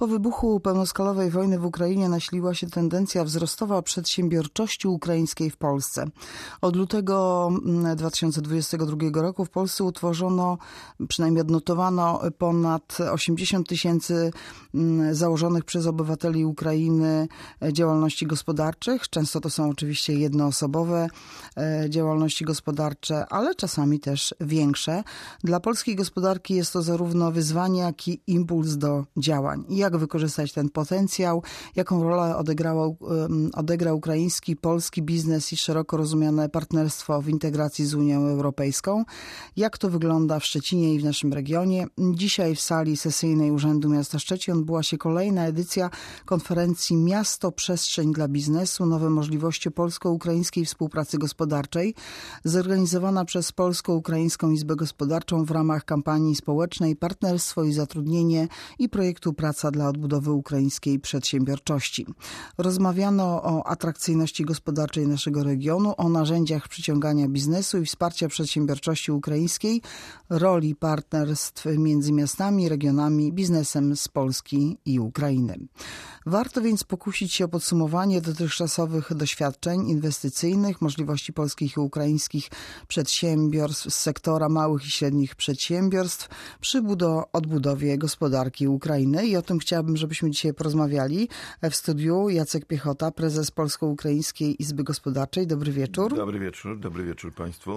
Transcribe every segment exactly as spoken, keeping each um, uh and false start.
Po wybuchu pełnoskalowej wojny w Ukrainie nasiliła się tendencja wzrostowa przedsiębiorczości ukraińskiej w Polsce. Od lutego dwa tysiące dwudziestego drugiego roku w Polsce utworzono, przynajmniej odnotowano ponad osiemdziesiąt tysięcy założonych przez obywateli Ukrainy działalności gospodarczych. Często to są oczywiście jednoosobowe działalności gospodarcze, ale czasami też większe. Dla polskiej gospodarki jest to zarówno wyzwanie, jak i impuls do działań. Jak wykorzystać ten potencjał, jaką rolę odegrał, odegra ukraiński, polski biznes i szeroko rozumiane partnerstwo w integracji z Unią Europejską. Jak to wygląda w Szczecinie i w naszym regionie. Dzisiaj w sali sesyjnej Urzędu Miasta Szczecin odbyła się kolejna edycja konferencji Miasto Przestrzeń dla Biznesu. Nowe możliwości polsko-ukraińskiej współpracy gospodarczej, zorganizowana przez Polsko-Ukraińską Izbę Gospodarczą w ramach kampanii społecznej Partnerstwo i Zatrudnienie i projektu Praca dla odbudowy ukraińskiej przedsiębiorczości. Rozmawiano o atrakcyjności gospodarczej naszego regionu, o narzędziach przyciągania biznesu i wsparcia przedsiębiorczości ukraińskiej, roli partnerstw między miastami, regionami, biznesem z Polski i Ukrainy. Warto więc pokusić się o podsumowanie dotychczasowych doświadczeń inwestycyjnych, możliwości polskich i ukraińskich przedsiębiorstw z sektora małych i średnich przedsiębiorstw przy budo- odbudowie gospodarki Ukrainy. I o tym chciałabym, żebyśmy dzisiaj porozmawiali. W studiu Jacek Piechota, prezes Polsko-Ukraińskiej Izby Gospodarczej. Dobry wieczór. Dobry wieczór, dobry wieczór Państwu.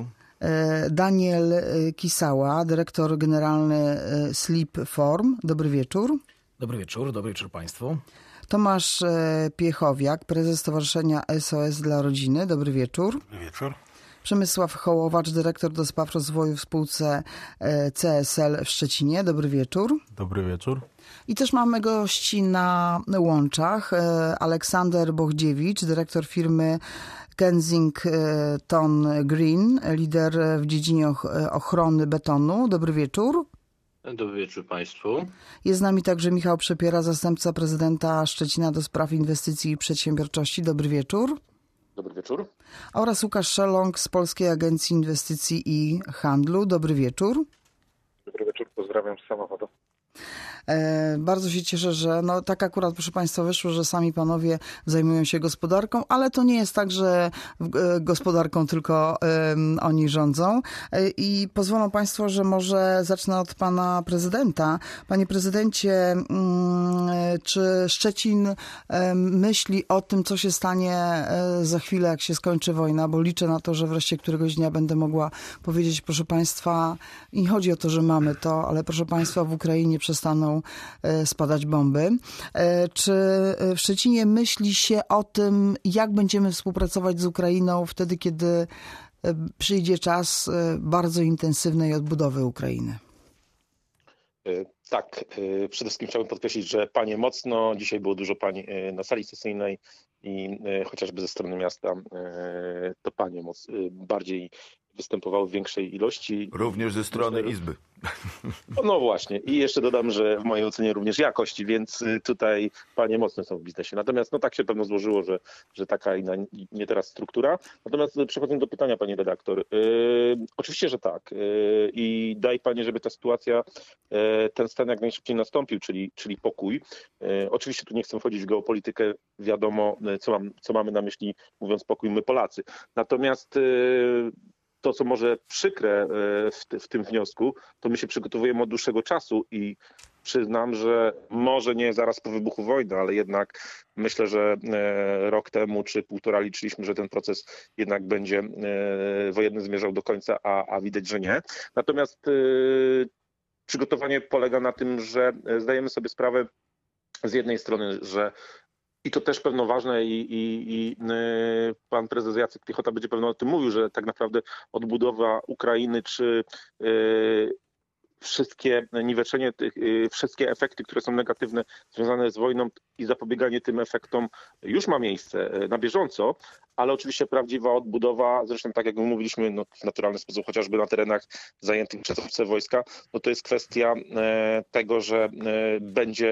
Daniel Kisała, dyrektor generalny Sleep Forum. Dobry wieczór. Dobry wieczór, dobry wieczór Państwu. Tomasz Piechowiak, prezes Stowarzyszenia S O S dla Rodziny. Dobry wieczór. Dobry wieczór. Przemysław Hołowacz, dyrektor do spraw rozwoju w spółce C S L w Szczecinie. Dobry wieczór. Dobry wieczór. I też mamy gości na łączach. Aleksander Bochdziewicz, dyrektor firmy Kensington Green, lider w dziedzinie ochrony betonu. Dobry wieczór. Dobry wieczór Państwu. Jest z nami także Michał Przepiera, zastępca prezydenta Szczecina do spraw inwestycji i przedsiębiorczości. Dobry wieczór. Dobry wieczór. Oraz Łukasz Szelong z Polskiej Agencji Inwestycji i Handlu. Dobry wieczór. Dobry wieczór, pozdrawiam z samochodu. E, bardzo się cieszę, że no tak akurat, proszę Państwa, wyszło, że sami panowie zajmują się gospodarką, ale to nie jest tak, że e, gospodarką tylko e, oni rządzą. E, I pozwolą Państwo, że może zacznę od pana prezydenta. Panie prezydencie, mm, czy Szczecin e, myśli o tym, co się stanie e, za chwilę, jak się skończy wojna? Bo liczę na to, że wreszcie któregoś dnia będę mogła powiedzieć, proszę Państwa, i nie chodzi o to, że mamy to, ale proszę Państwa, w Ukrainie przestaną spadać bomby. Czy w Szczecinie myśli się o tym, jak będziemy współpracować z Ukrainą wtedy, kiedy przyjdzie czas bardzo intensywnej odbudowy Ukrainy? Tak, przede wszystkim chciałbym podkreślić, że panie mocno, dzisiaj było dużo pań na sali sesyjnej i chociażby ze strony miasta to panie moc bardziej występowały w większej ilości. Również ze strony Myślę, Izby. No właśnie. I jeszcze dodam, że w mojej ocenie również jakości, więc tutaj panie mocne są w biznesie. Natomiast no tak się pewno złożyło, że, że taka i na, nie teraz struktura. Natomiast przechodząc do pytania, pani redaktor. Yy, oczywiście, że tak. Yy, I daj panie, żeby ta sytuacja, yy, ten stan jak najszybciej nastąpił, czyli, czyli pokój. Yy, oczywiście tu nie chcę wchodzić w geopolitykę. Wiadomo, co, mam, co mamy na myśli, mówiąc pokój, my Polacy. Natomiast yy, to, co może przykre w, w tym wniosku, to my się przygotowujemy od dłuższego czasu i przyznam, że może nie zaraz po wybuchu wojny, ale jednak myślę, że rok temu czy półtora liczyliśmy, że ten proces jednak będzie wojenny zmierzał do końca, a, a widać, że nie. Natomiast przygotowanie polega na tym, że zdajemy sobie sprawę z jednej strony, że i to też pewno ważne i, i, i pan prezes Jacek Piechota będzie pewno o tym mówił, że tak naprawdę odbudowa Ukrainy czy y, wszystkie niweczenie tych, y, wszystkie efekty, które są negatywne związane z wojną i zapobieganie tym efektom już ma miejsce na bieżąco, ale oczywiście prawdziwa odbudowa, zresztą tak jak mówiliśmy, no, w naturalny sposób, chociażby na terenach zajętych przez obce wojska, no to jest kwestia e, tego, że e, będzie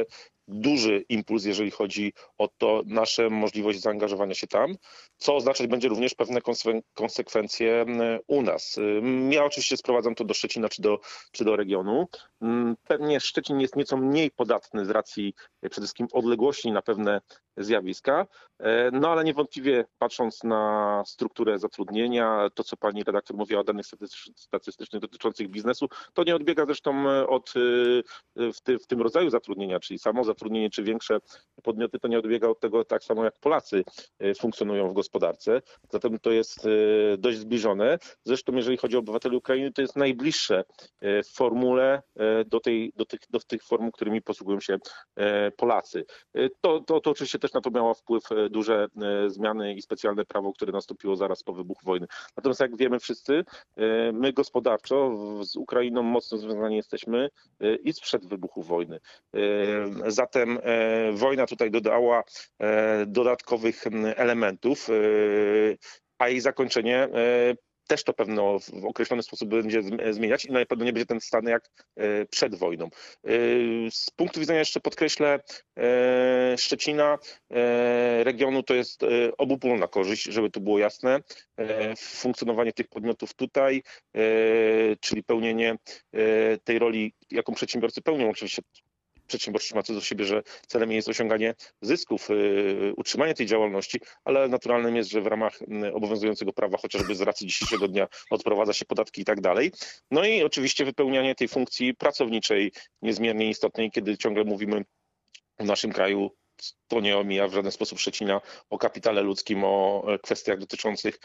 duży impuls, jeżeli chodzi o to nasze możliwość zaangażowania się tam, co oznaczać będzie również pewne konsekwencje u nas. Ja oczywiście sprowadzam to do Szczecina czy do, czy do regionu. Pewnie Szczecin jest nieco mniej podatny z racji przede wszystkim odległości na pewne zjawiska, no ale niewątpliwie patrząc na strukturę zatrudnienia, to co pani redaktor mówiła o danych statystycznych dotyczących biznesu, to nie odbiega zresztą od w, ty, w tym rodzaju zatrudnienia, czyli samo zatrudnienie czy większe podmioty, to nie odbiega od tego tak samo jak Polacy funkcjonują w gospodarce, zatem to jest dość zbliżone. Zresztą jeżeli chodzi o obywateli Ukrainy, to jest najbliższe w formule do, tej, do, tych, do tych formuł, którymi posługują się Polacy. To, to, to oczywiście też na to miało wpływ duże zmiany i specjalne prawo, które nastąpiło zaraz po wybuchu wojny. Natomiast jak wiemy wszyscy, my gospodarczo z Ukrainą mocno związani jesteśmy i sprzed wybuchu wojny. Zatem wojna tutaj dodała dodatkowych elementów, a jej zakończenie też to pewno w określony sposób będzie zmieniać i na pewno nie będzie ten stan jak przed wojną. Z punktu widzenia jeszcze podkreślę Szczecina, regionu, to jest obopólna korzyść, żeby to było jasne. Funkcjonowanie tych podmiotów tutaj, czyli pełnienie tej roli, jaką przedsiębiorcy pełnią, oczywiście przedsiębiorczość ma co do siebie, że celem jest osiąganie zysków, utrzymanie tej działalności, ale naturalnym jest, że w ramach obowiązującego prawa, chociażby z racji dzisiejszego dnia, odprowadza się podatki i tak dalej. No i oczywiście wypełnianie tej funkcji pracowniczej, niezmiernie istotnej, kiedy ciągle mówimy w naszym kraju, to nie omija w żaden sposób Szczecina, o kapitale ludzkim, o kwestiach dotyczących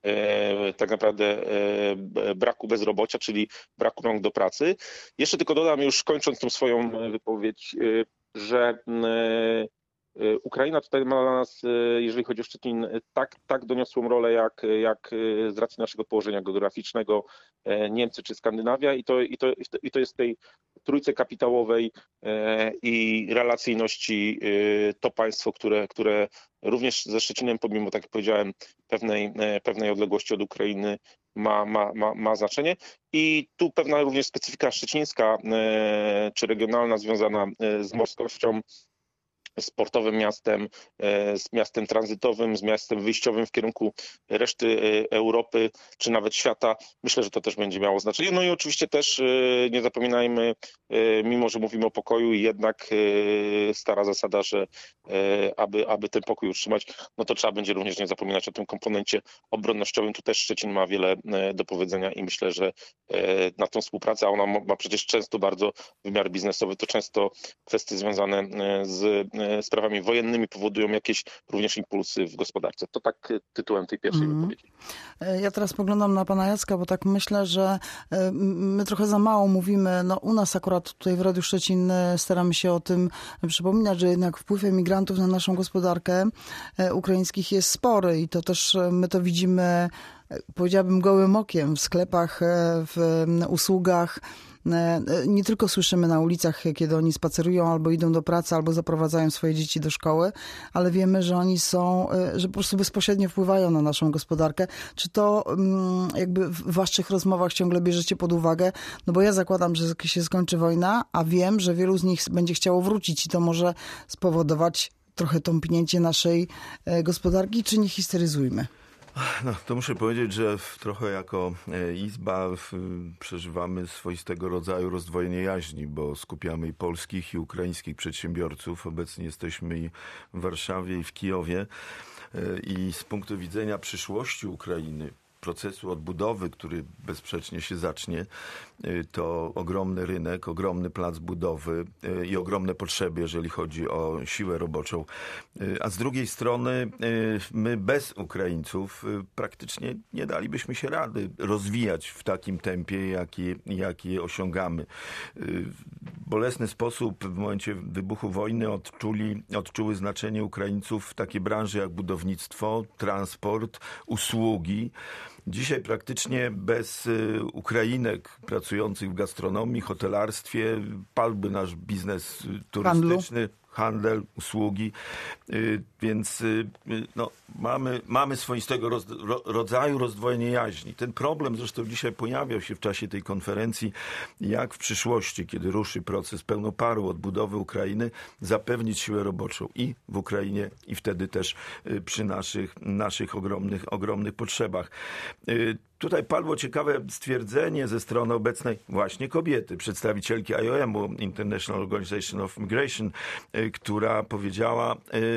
e, tak naprawdę e, braku bezrobocia, czyli braku rąk do pracy. Jeszcze tylko dodam, już kończąc tą swoją wypowiedź, e, że e, Ukraina tutaj ma dla nas, jeżeli chodzi o Szczecin, tak, tak doniosłą rolę, jak, jak z racji naszego położenia geograficznego Niemcy czy Skandynawia i to, i to, i to jest tej trójce kapitałowej i relacyjności to państwo, które, które również ze Szczecinem, pomimo, tak jak powiedziałem, pewnej, pewnej odległości od Ukrainy ma, ma, ma, ma znaczenie. I tu pewna również specyfika szczecińska czy regionalna związana z morskością, z portowym miastem, z miastem tranzytowym, z miastem wyjściowym w kierunku reszty Europy, czy nawet świata. Myślę, że to też będzie miało znaczenie. No i oczywiście też nie zapominajmy, mimo że mówimy o pokoju, jednak stara zasada, że aby, aby ten pokój utrzymać, no to trzeba będzie również nie zapominać o tym komponencie obronnościowym. Tu też Szczecin ma wiele do powiedzenia i myślę, że na tą współpracę, a ona ma przecież często bardzo wymiar biznesowy, to często kwestie związane z sprawami wojennymi powodują jakieś również impulsy w gospodarce. To tak tytułem tej pierwszej mm. wypowiedzi. Ja teraz spoglądam na pana Jacka, bo tak myślę, że my trochę za mało mówimy, no u nas akurat tutaj w Radiu Szczecin staramy się o tym przypominać, że jednak wpływ emigrantów na naszą gospodarkę ukraińskich jest spory i to też my to widzimy, powiedziałabym, gołym okiem w sklepach, w usługach. Nie tylko słyszymy na ulicach, kiedy oni spacerują albo idą do pracy, albo zaprowadzają swoje dzieci do szkoły, ale wiemy, że oni są, że po prostu bezpośrednio wpływają na naszą gospodarkę. Czy to jakby w waszych rozmowach ciągle bierzecie pod uwagę? No bo ja zakładam, że się skończy wojna, a wiem, że wielu z nich będzie chciało wrócić i to może spowodować trochę tąpnięcie naszej gospodarki, czy nie histeryzujmy? No, to muszę powiedzieć, że trochę jako Izba przeżywamy swoistego rodzaju rozdwojenie jaźni, bo skupiamy i polskich, i ukraińskich przedsiębiorców. Obecnie jesteśmy i w Warszawie, i w Kijowie. I z punktu widzenia przyszłości Ukrainy, procesu odbudowy, który bezsprzecznie się zacznie, to ogromny rynek, ogromny plac budowy i ogromne potrzeby, jeżeli chodzi o siłę roboczą. A z drugiej strony my bez Ukraińców praktycznie nie dalibyśmy się rady rozwijać w takim tempie, jaki, jaki osiągamy. W bolesny sposób w momencie wybuchu wojny odczuli, odczuły znaczenie Ukraińców w takie branże jak budownictwo, transport, usługi. Dzisiaj praktycznie bez Ukrainek pracujących w gastronomii, hotelarstwie, padłby nasz biznes turystyczny, handlu, handel, usługi, więc no, mamy, mamy swoistego roz, ro, rodzaju rozdwojenie jaźni. Ten problem zresztą dzisiaj pojawiał się w czasie tej konferencji, jak w przyszłości, kiedy ruszy proces pełnoparu odbudowy Ukrainy, zapewnić siłę roboczą i w Ukrainie, i wtedy też przy naszych, naszych ogromnych, ogromnych potrzebach. Tutaj padło ciekawe stwierdzenie ze strony obecnej właśnie kobiety, przedstawicielki I O M-u, International Organization of Migration, która powiedziała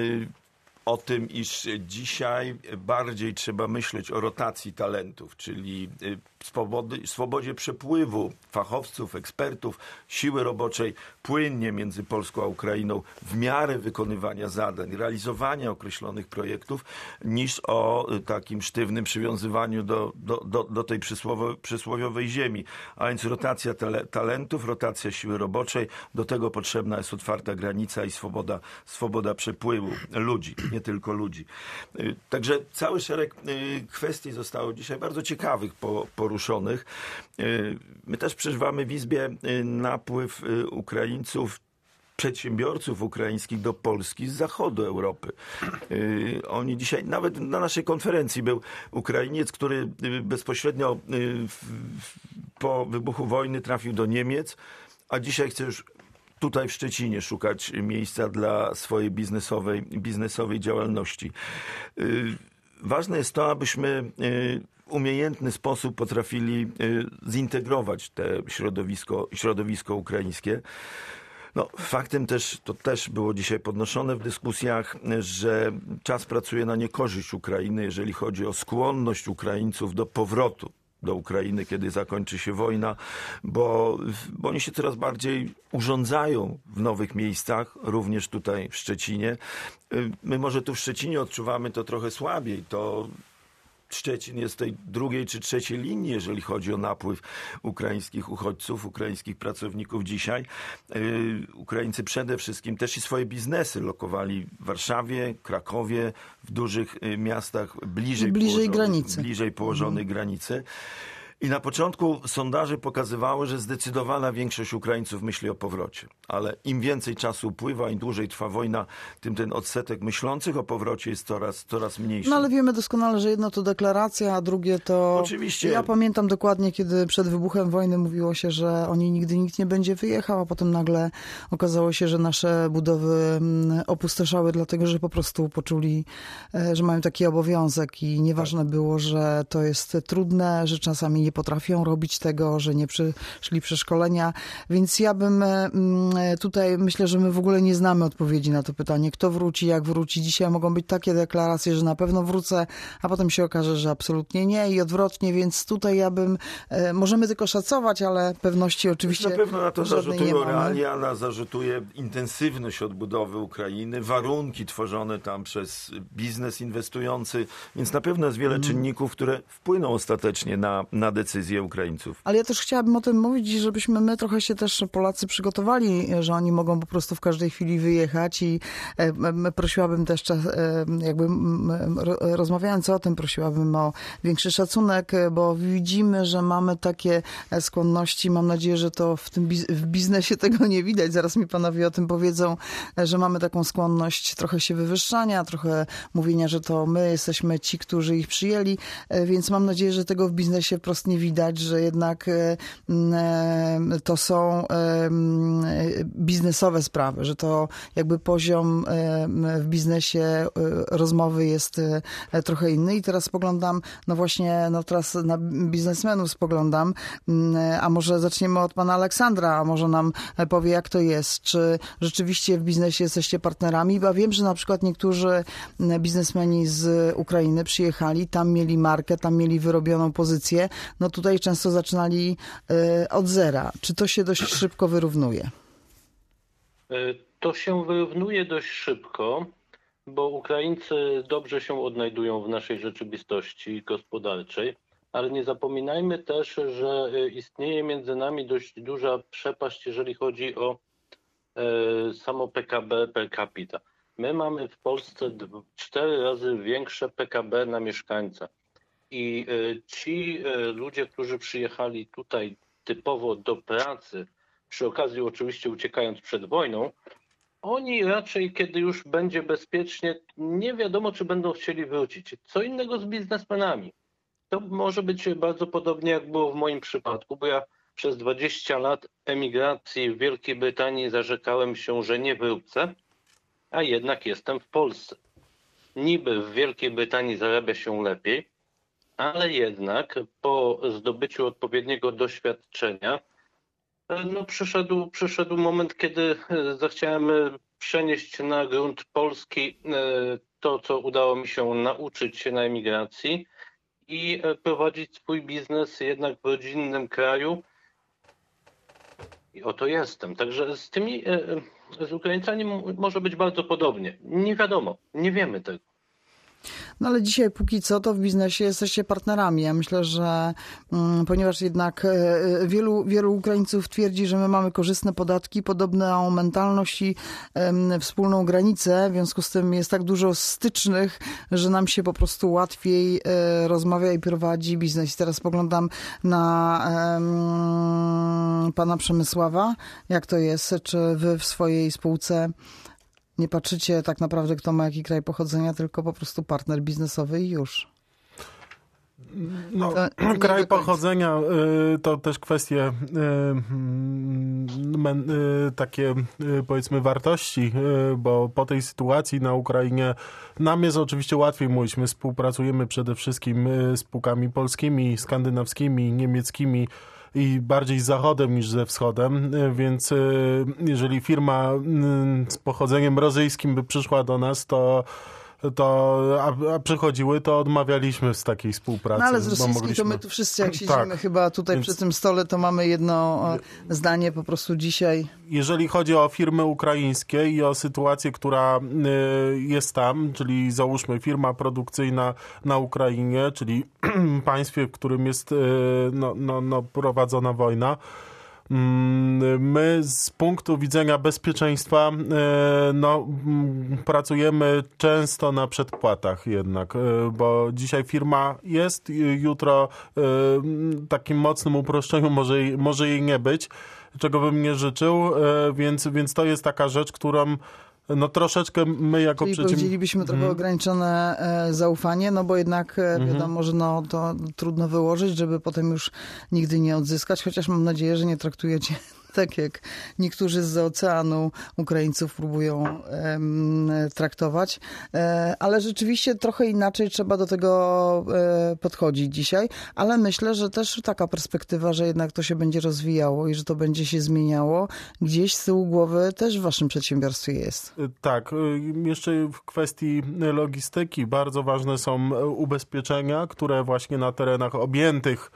o tym, iż dzisiaj bardziej trzeba myśleć o rotacji talentów, czyli swobody, swobodzie przepływu fachowców, ekspertów, siły roboczej płynnie między Polską a Ukrainą w miarę wykonywania zadań, realizowania określonych projektów, niż o takim sztywnym przywiązywaniu do, do, do, do tej przysłowo, przysłowiowej ziemi. A więc rotacja tale, talentów, rotacja siły roboczej, do tego potrzebna jest otwarta granica i swoboda, swoboda przepływu ludzi, nie tylko ludzi. Także cały szereg kwestii zostało dzisiaj bardzo ciekawych poruszonych. My też przeżywamy w Izbie napływ Ukraińców, przedsiębiorców ukraińskich do Polski z zachodu Europy. Oni dzisiaj, nawet na naszej konferencji był Ukrainiec, który bezpośrednio po wybuchu wojny trafił do Niemiec, a dzisiaj chce już tutaj w Szczecinie szukać miejsca dla swojej biznesowej, biznesowej działalności. Ważne jest to, abyśmy w umiejętny sposób potrafili zintegrować te środowisko, środowisko ukraińskie. No, faktem też, to też było dzisiaj podnoszone w dyskusjach, że czas pracuje na niekorzyść Ukrainy, jeżeli chodzi o skłonność Ukraińców do powrotu do Ukrainy, kiedy zakończy się wojna, bo, bo oni się coraz bardziej urządzają w nowych miejscach, również tutaj w Szczecinie. My może tu w Szczecinie odczuwamy to trochę słabiej, to Szczecin jest w tej drugiej czy trzeciej linii, jeżeli chodzi o napływ ukraińskich uchodźców, ukraińskich pracowników dzisiaj. Ukraińcy przede wszystkim też i swoje biznesy lokowali w Warszawie, Krakowie, w dużych miastach bliżej, bliżej granicy. Bliżej położonej mhm. granicy. I na początku sondaże pokazywały, że zdecydowana większość Ukraińców myśli o powrocie. Ale im więcej czasu upływa, im dłużej trwa wojna, tym ten odsetek myślących o powrocie jest coraz, coraz mniejszy. No ale wiemy doskonale, że jedno to deklaracja, a drugie to... Oczywiście. Ja pamiętam dokładnie, kiedy przed wybuchem wojny mówiło się, że oni nigdy nikt nie będzie wyjechał, a potem nagle okazało się, że nasze budowy opustoszały, dlatego że po prostu poczuli, że mają taki obowiązek i nieważne tak. było, że to jest trudne, że czasami nie potrafią robić tego, że nie przyszli przeszkolenia, więc ja bym tutaj, myślę, że my w ogóle nie znamy odpowiedzi na to pytanie, kto wróci, jak wróci. Dzisiaj mogą być takie deklaracje, że na pewno wrócę, a potem się okaże, że absolutnie nie i odwrotnie, więc tutaj ja bym, możemy tylko szacować, ale pewności oczywiście na pewno na to zarzutują nie realia, na zarzutuje intensywność odbudowy Ukrainy, warunki tworzone tam przez biznes inwestujący, więc na pewno jest wiele mm. czynników, które wpłyną ostatecznie na, na decyzje Ukraińców. Ale ja też chciałabym o tym mówić, żebyśmy my trochę się też Polacy przygotowali, że oni mogą po prostu w każdej chwili wyjechać i prosiłabym też, jakby rozmawiając o tym, prosiłabym o większy szacunek, bo widzimy, że mamy takie skłonności. Mam nadzieję, że to w tym w biznesie tego nie widać. Zaraz mi panowie o tym powiedzą, że mamy taką skłonność trochę się wywyższania, trochę mówienia, że to my jesteśmy ci, którzy ich przyjęli, więc mam nadzieję, że tego w biznesie wprost nie widać, że jednak to są biznesowe sprawy, że to jakby poziom w biznesie rozmowy jest trochę inny i teraz spoglądam, no właśnie, no teraz na biznesmenów spoglądam, a może zaczniemy od pana Aleksandra, a może nam powie, jak to jest, czy rzeczywiście w biznesie jesteście partnerami, bo wiem, że na przykład niektórzy biznesmeni z Ukrainy przyjechali, tam mieli markę, tam mieli wyrobioną pozycję, no tutaj często zaczynali od zera. Czy to się dość szybko wyrównuje? To się wyrównuje dość szybko, bo Ukraińcy dobrze się odnajdują w naszej rzeczywistości gospodarczej, ale nie zapominajmy też, że istnieje między nami dość duża przepaść, jeżeli chodzi o samo P K B per capita. My mamy w Polsce cztery razy większe P K B na mieszkańca. I ci ludzie, którzy przyjechali tutaj typowo do pracy, przy okazji oczywiście uciekając przed wojną, oni raczej, kiedy już będzie bezpiecznie, nie wiadomo, czy będą chcieli wrócić. Co innego z biznesmenami. To może być bardzo podobnie, jak było w moim przypadku, bo ja przez dwadzieścia lat emigracji w Wielkiej Brytanii zarzekałem się, że nie wrócę, a jednak jestem w Polsce. Niby w Wielkiej Brytanii zarabia się lepiej, ale jednak po zdobyciu odpowiedniego doświadczenia no przyszedł, przyszedł moment, kiedy zechciałem przenieść na grunt polski to, co udało mi się nauczyć na emigracji i prowadzić swój biznes jednak w rodzinnym kraju. I oto jestem. Także z tymi, z Ukraińcami może być bardzo podobnie. Nie wiadomo, nie wiemy tego. No ale dzisiaj póki co to w biznesie jesteście partnerami. Ja myślę, że mm, ponieważ jednak e, wielu, wielu Ukraińców twierdzi, że my mamy korzystne podatki, podobną mentalność i e, wspólną granicę, w związku z tym jest tak dużo stycznych, że nam się po prostu łatwiej e, rozmawia i prowadzi biznes. I teraz spoglądam na e, pana Przemysława. Jak to jest? Czy wy w swojej spółce nie patrzycie tak naprawdę, kto ma jaki kraj pochodzenia, tylko po prostu partner biznesowy i już? No, kraj pochodzenia to też kwestie takie, powiedzmy, wartości, bo po tej sytuacji na Ukrainie nam jest oczywiście łatwiej mówić. My współpracujemy przede wszystkim z spółkami polskimi, skandynawskimi, niemieckimi i bardziej z Zachodem niż ze Wschodem, więc jeżeli firma z pochodzeniem rosyjskim by przyszła do nas, to to, a, a przychodziły, to odmawialiśmy z takiej współpracy. No ale z rosyjskiej mogliśmy... to my tu wszyscy, jak siedzimy tak, chyba tutaj więc... przy tym stole, to mamy jedno zdanie po prostu dzisiaj. Jeżeli chodzi o firmy ukraińskie i o sytuację, która jest tam, czyli załóżmy firma produkcyjna na Ukrainie, czyli państwie, w którym jest no, no, no, prowadzona wojna, my z punktu widzenia bezpieczeństwa no, pracujemy często na przedpłatach jednak, bo dzisiaj firma jest, jutro takim mocnym uproszczeniu może, może jej nie być, czego bym nie życzył, więc, więc to jest taka rzecz, którą no troszeczkę my jako przedsiębiorcy... powiedzielibyśmy trochę hmm. ograniczone e, zaufanie, no bo jednak e, wiadomo, że no, to trudno wyłożyć, żeby potem już nigdy nie odzyskać, chociaż mam nadzieję, że nie traktujecie tak jak niektórzy z oceanu Ukraińców próbują em, traktować. E, ale rzeczywiście trochę inaczej trzeba do tego e, podchodzić dzisiaj, ale myślę, że też taka perspektywa, że jednak to się będzie rozwijało i że to będzie się zmieniało, gdzieś z tyłu głowy też w waszym przedsiębiorstwie jest. Tak. Jeszcze w kwestii logistyki bardzo ważne są ubezpieczenia, które właśnie na terenach objętych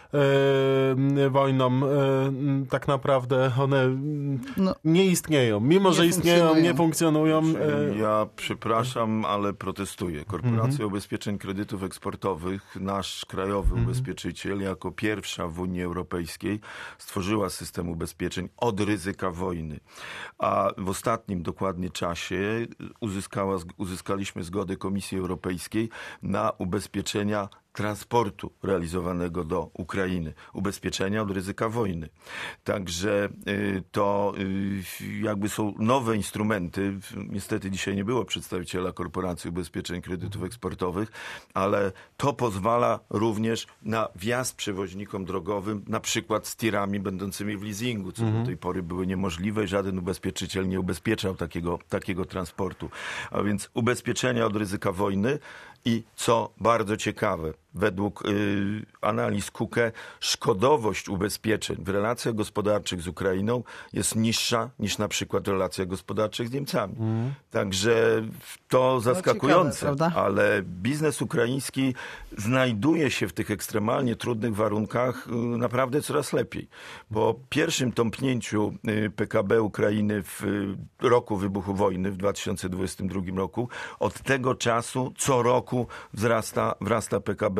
wojną tak naprawdę one no, nie istnieją. Mimo, że istnieją, nie funkcjonują. Ja przepraszam, ale protestuję. Korporacja mm-hmm. Ubezpieczeń Kredytów Eksportowych, nasz krajowy mm-hmm. ubezpieczyciel, jako pierwsza w Unii Europejskiej stworzyła system ubezpieczeń od ryzyka wojny. A w ostatnim dokładnie czasie uzyskała, uzyskaliśmy zgodę Komisji Europejskiej na ubezpieczenia transportu realizowanego do Ukrainy, ubezpieczenia od ryzyka wojny. Także to jakby są nowe instrumenty. Niestety dzisiaj nie było przedstawiciela Korporacji Ubezpieczeń Kredytów Eksportowych, ale to pozwala również na wjazd przewoźnikom drogowym, na przykład z tirami będącymi w leasingu, co mhm. do tej pory były niemożliwe i żaden ubezpieczyciel nie ubezpieczał takiego, takiego transportu. A więc ubezpieczenia od ryzyka wojny i co bardzo ciekawe, według y, analiz Kuke, szkodowość ubezpieczeń w relacjach gospodarczych z Ukrainą jest niższa niż na przykład w relacjach gospodarczych z Niemcami. Mm. Także to zaskakujące, no, ciekawe, ale biznes ukraiński znajduje się w tych ekstremalnie trudnych warunkach y, naprawdę coraz lepiej. Po pierwszym tąpnięciu y, P K B Ukrainy w y, roku wybuchu wojny w dwa tysiące dwudziestym drugim roku, od tego czasu co roku wzrasta, wzrasta P K B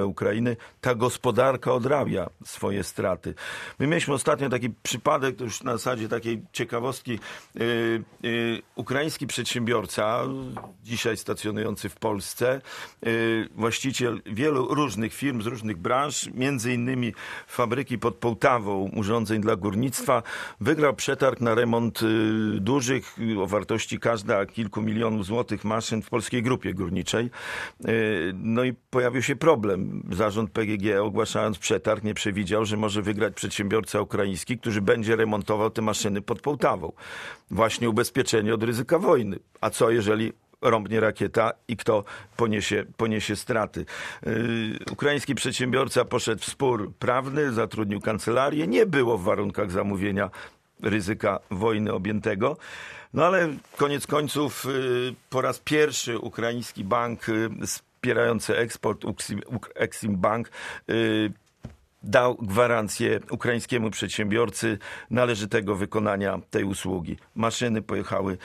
stronę Ukrainy, ta gospodarka odrabia swoje straty. My mieliśmy ostatnio taki przypadek, to już na zasadzie takiej ciekawostki, yy, yy, ukraiński przedsiębiorca, dzisiaj stacjonujący w Polsce, yy, właściciel wielu różnych firm z różnych branż, między innymi fabryki pod Połtawą urządzeń dla górnictwa, wygrał przetarg na remont yy, dużych, o wartości każda kilku milionów złotych maszyn w Polskiej Grupie Górniczej. No i pojawił się problem. Zarząd P G G, ogłaszając przetarg, nie przewidział, że może wygrać przedsiębiorca ukraiński, który będzie remontował te maszyny pod Połtawą. Właśnie ubezpieczenie od ryzyka wojny. A co jeżeli rąbnie rakieta i kto poniesie, poniesie straty? Yy, ukraiński przedsiębiorca poszedł w spór prawny, zatrudnił kancelarię. Nie było w warunkach zamówienia ryzyka wojny objętego. No ale koniec końców po raz pierwszy ukraiński bank wspierający eksport, Exim Bank, dał gwarancję ukraińskiemu przedsiębiorcy należytego wykonania tej usługi. Maszyny pojechały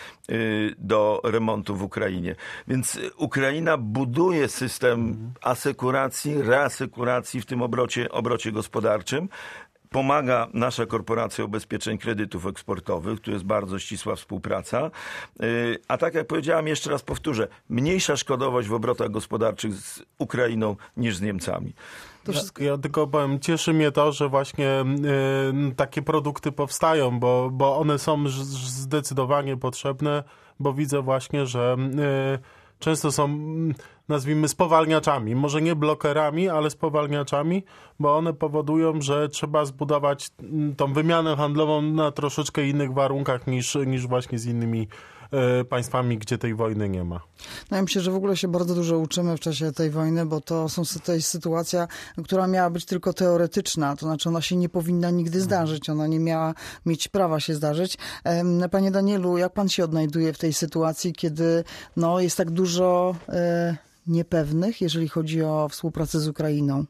do remontu w Ukrainie. Więc Ukraina buduje system asekuracji, reasekuracji w tym obrocie, obrocie gospodarczym. Pomaga nasza Korporacja Ubezpieczeń Kredytów Eksportowych, tu jest bardzo ścisła współpraca. A tak jak powiedziałem, jeszcze raz powtórzę, mniejsza szkodowość w obrotach gospodarczych z Ukrainą niż z Niemcami. To wszystko... Ja, ja tylko powiem, cieszy mnie to, że właśnie y, takie produkty powstają, bo, bo one są zdecydowanie potrzebne, bo widzę właśnie, że y, często są, nazwijmy, spowalniaczami. Może nie blokerami, ale spowalniaczami, bo one powodują, że trzeba zbudować tą wymianę handlową na troszeczkę innych warunkach niż, niż właśnie z innymi y, państwami, gdzie tej wojny nie ma. No ja myślę, że w ogóle się bardzo dużo uczymy w czasie tej wojny, bo to, są, to jest sytuacja, która miała być tylko teoretyczna, to znaczy ona się nie powinna nigdy zdarzyć, ona nie miała mieć prawa się zdarzyć. Panie Danielu, jak pan się odnajduje w tej sytuacji, kiedy no, jest tak dużo e, niepewnych, jeżeli chodzi o współpracę z Ukrainą?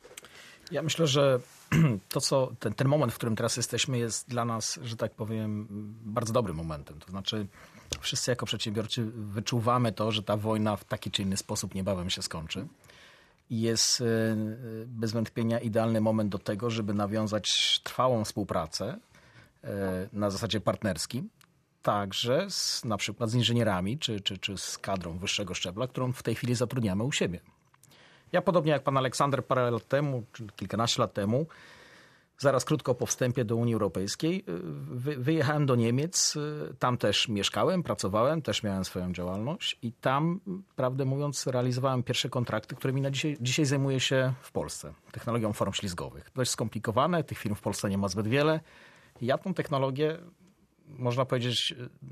Ja myślę, że to, co ten, ten moment, w którym teraz jesteśmy, jest dla nas, że tak powiem, bardzo dobrym momentem. To znaczy wszyscy jako przedsiębiorcy wyczuwamy to, że ta wojna w taki czy inny sposób niebawem się skończy. I jest bez wątpienia idealny moment do tego, żeby nawiązać trwałą współpracę na zasadzie partnerskim, także z, na przykład z inżynierami czy, czy, czy z kadrą wyższego szczebla, którą w tej chwili zatrudniamy u siebie. Ja podobnie jak pan Aleksander parę lat temu, czy kilkanaście lat temu, zaraz krótko po wstępie do Unii Europejskiej, wy, wyjechałem do Niemiec, tam też mieszkałem, pracowałem, też miałem swoją działalność i tam, prawdę mówiąc, realizowałem pierwsze kontrakty, którymi na dzisiaj, dzisiaj zajmuję się w Polsce, technologią form ślizgowych. Dość skomplikowane, tych firm w Polsce nie ma zbyt wiele. Ja tą technologię, można powiedzieć,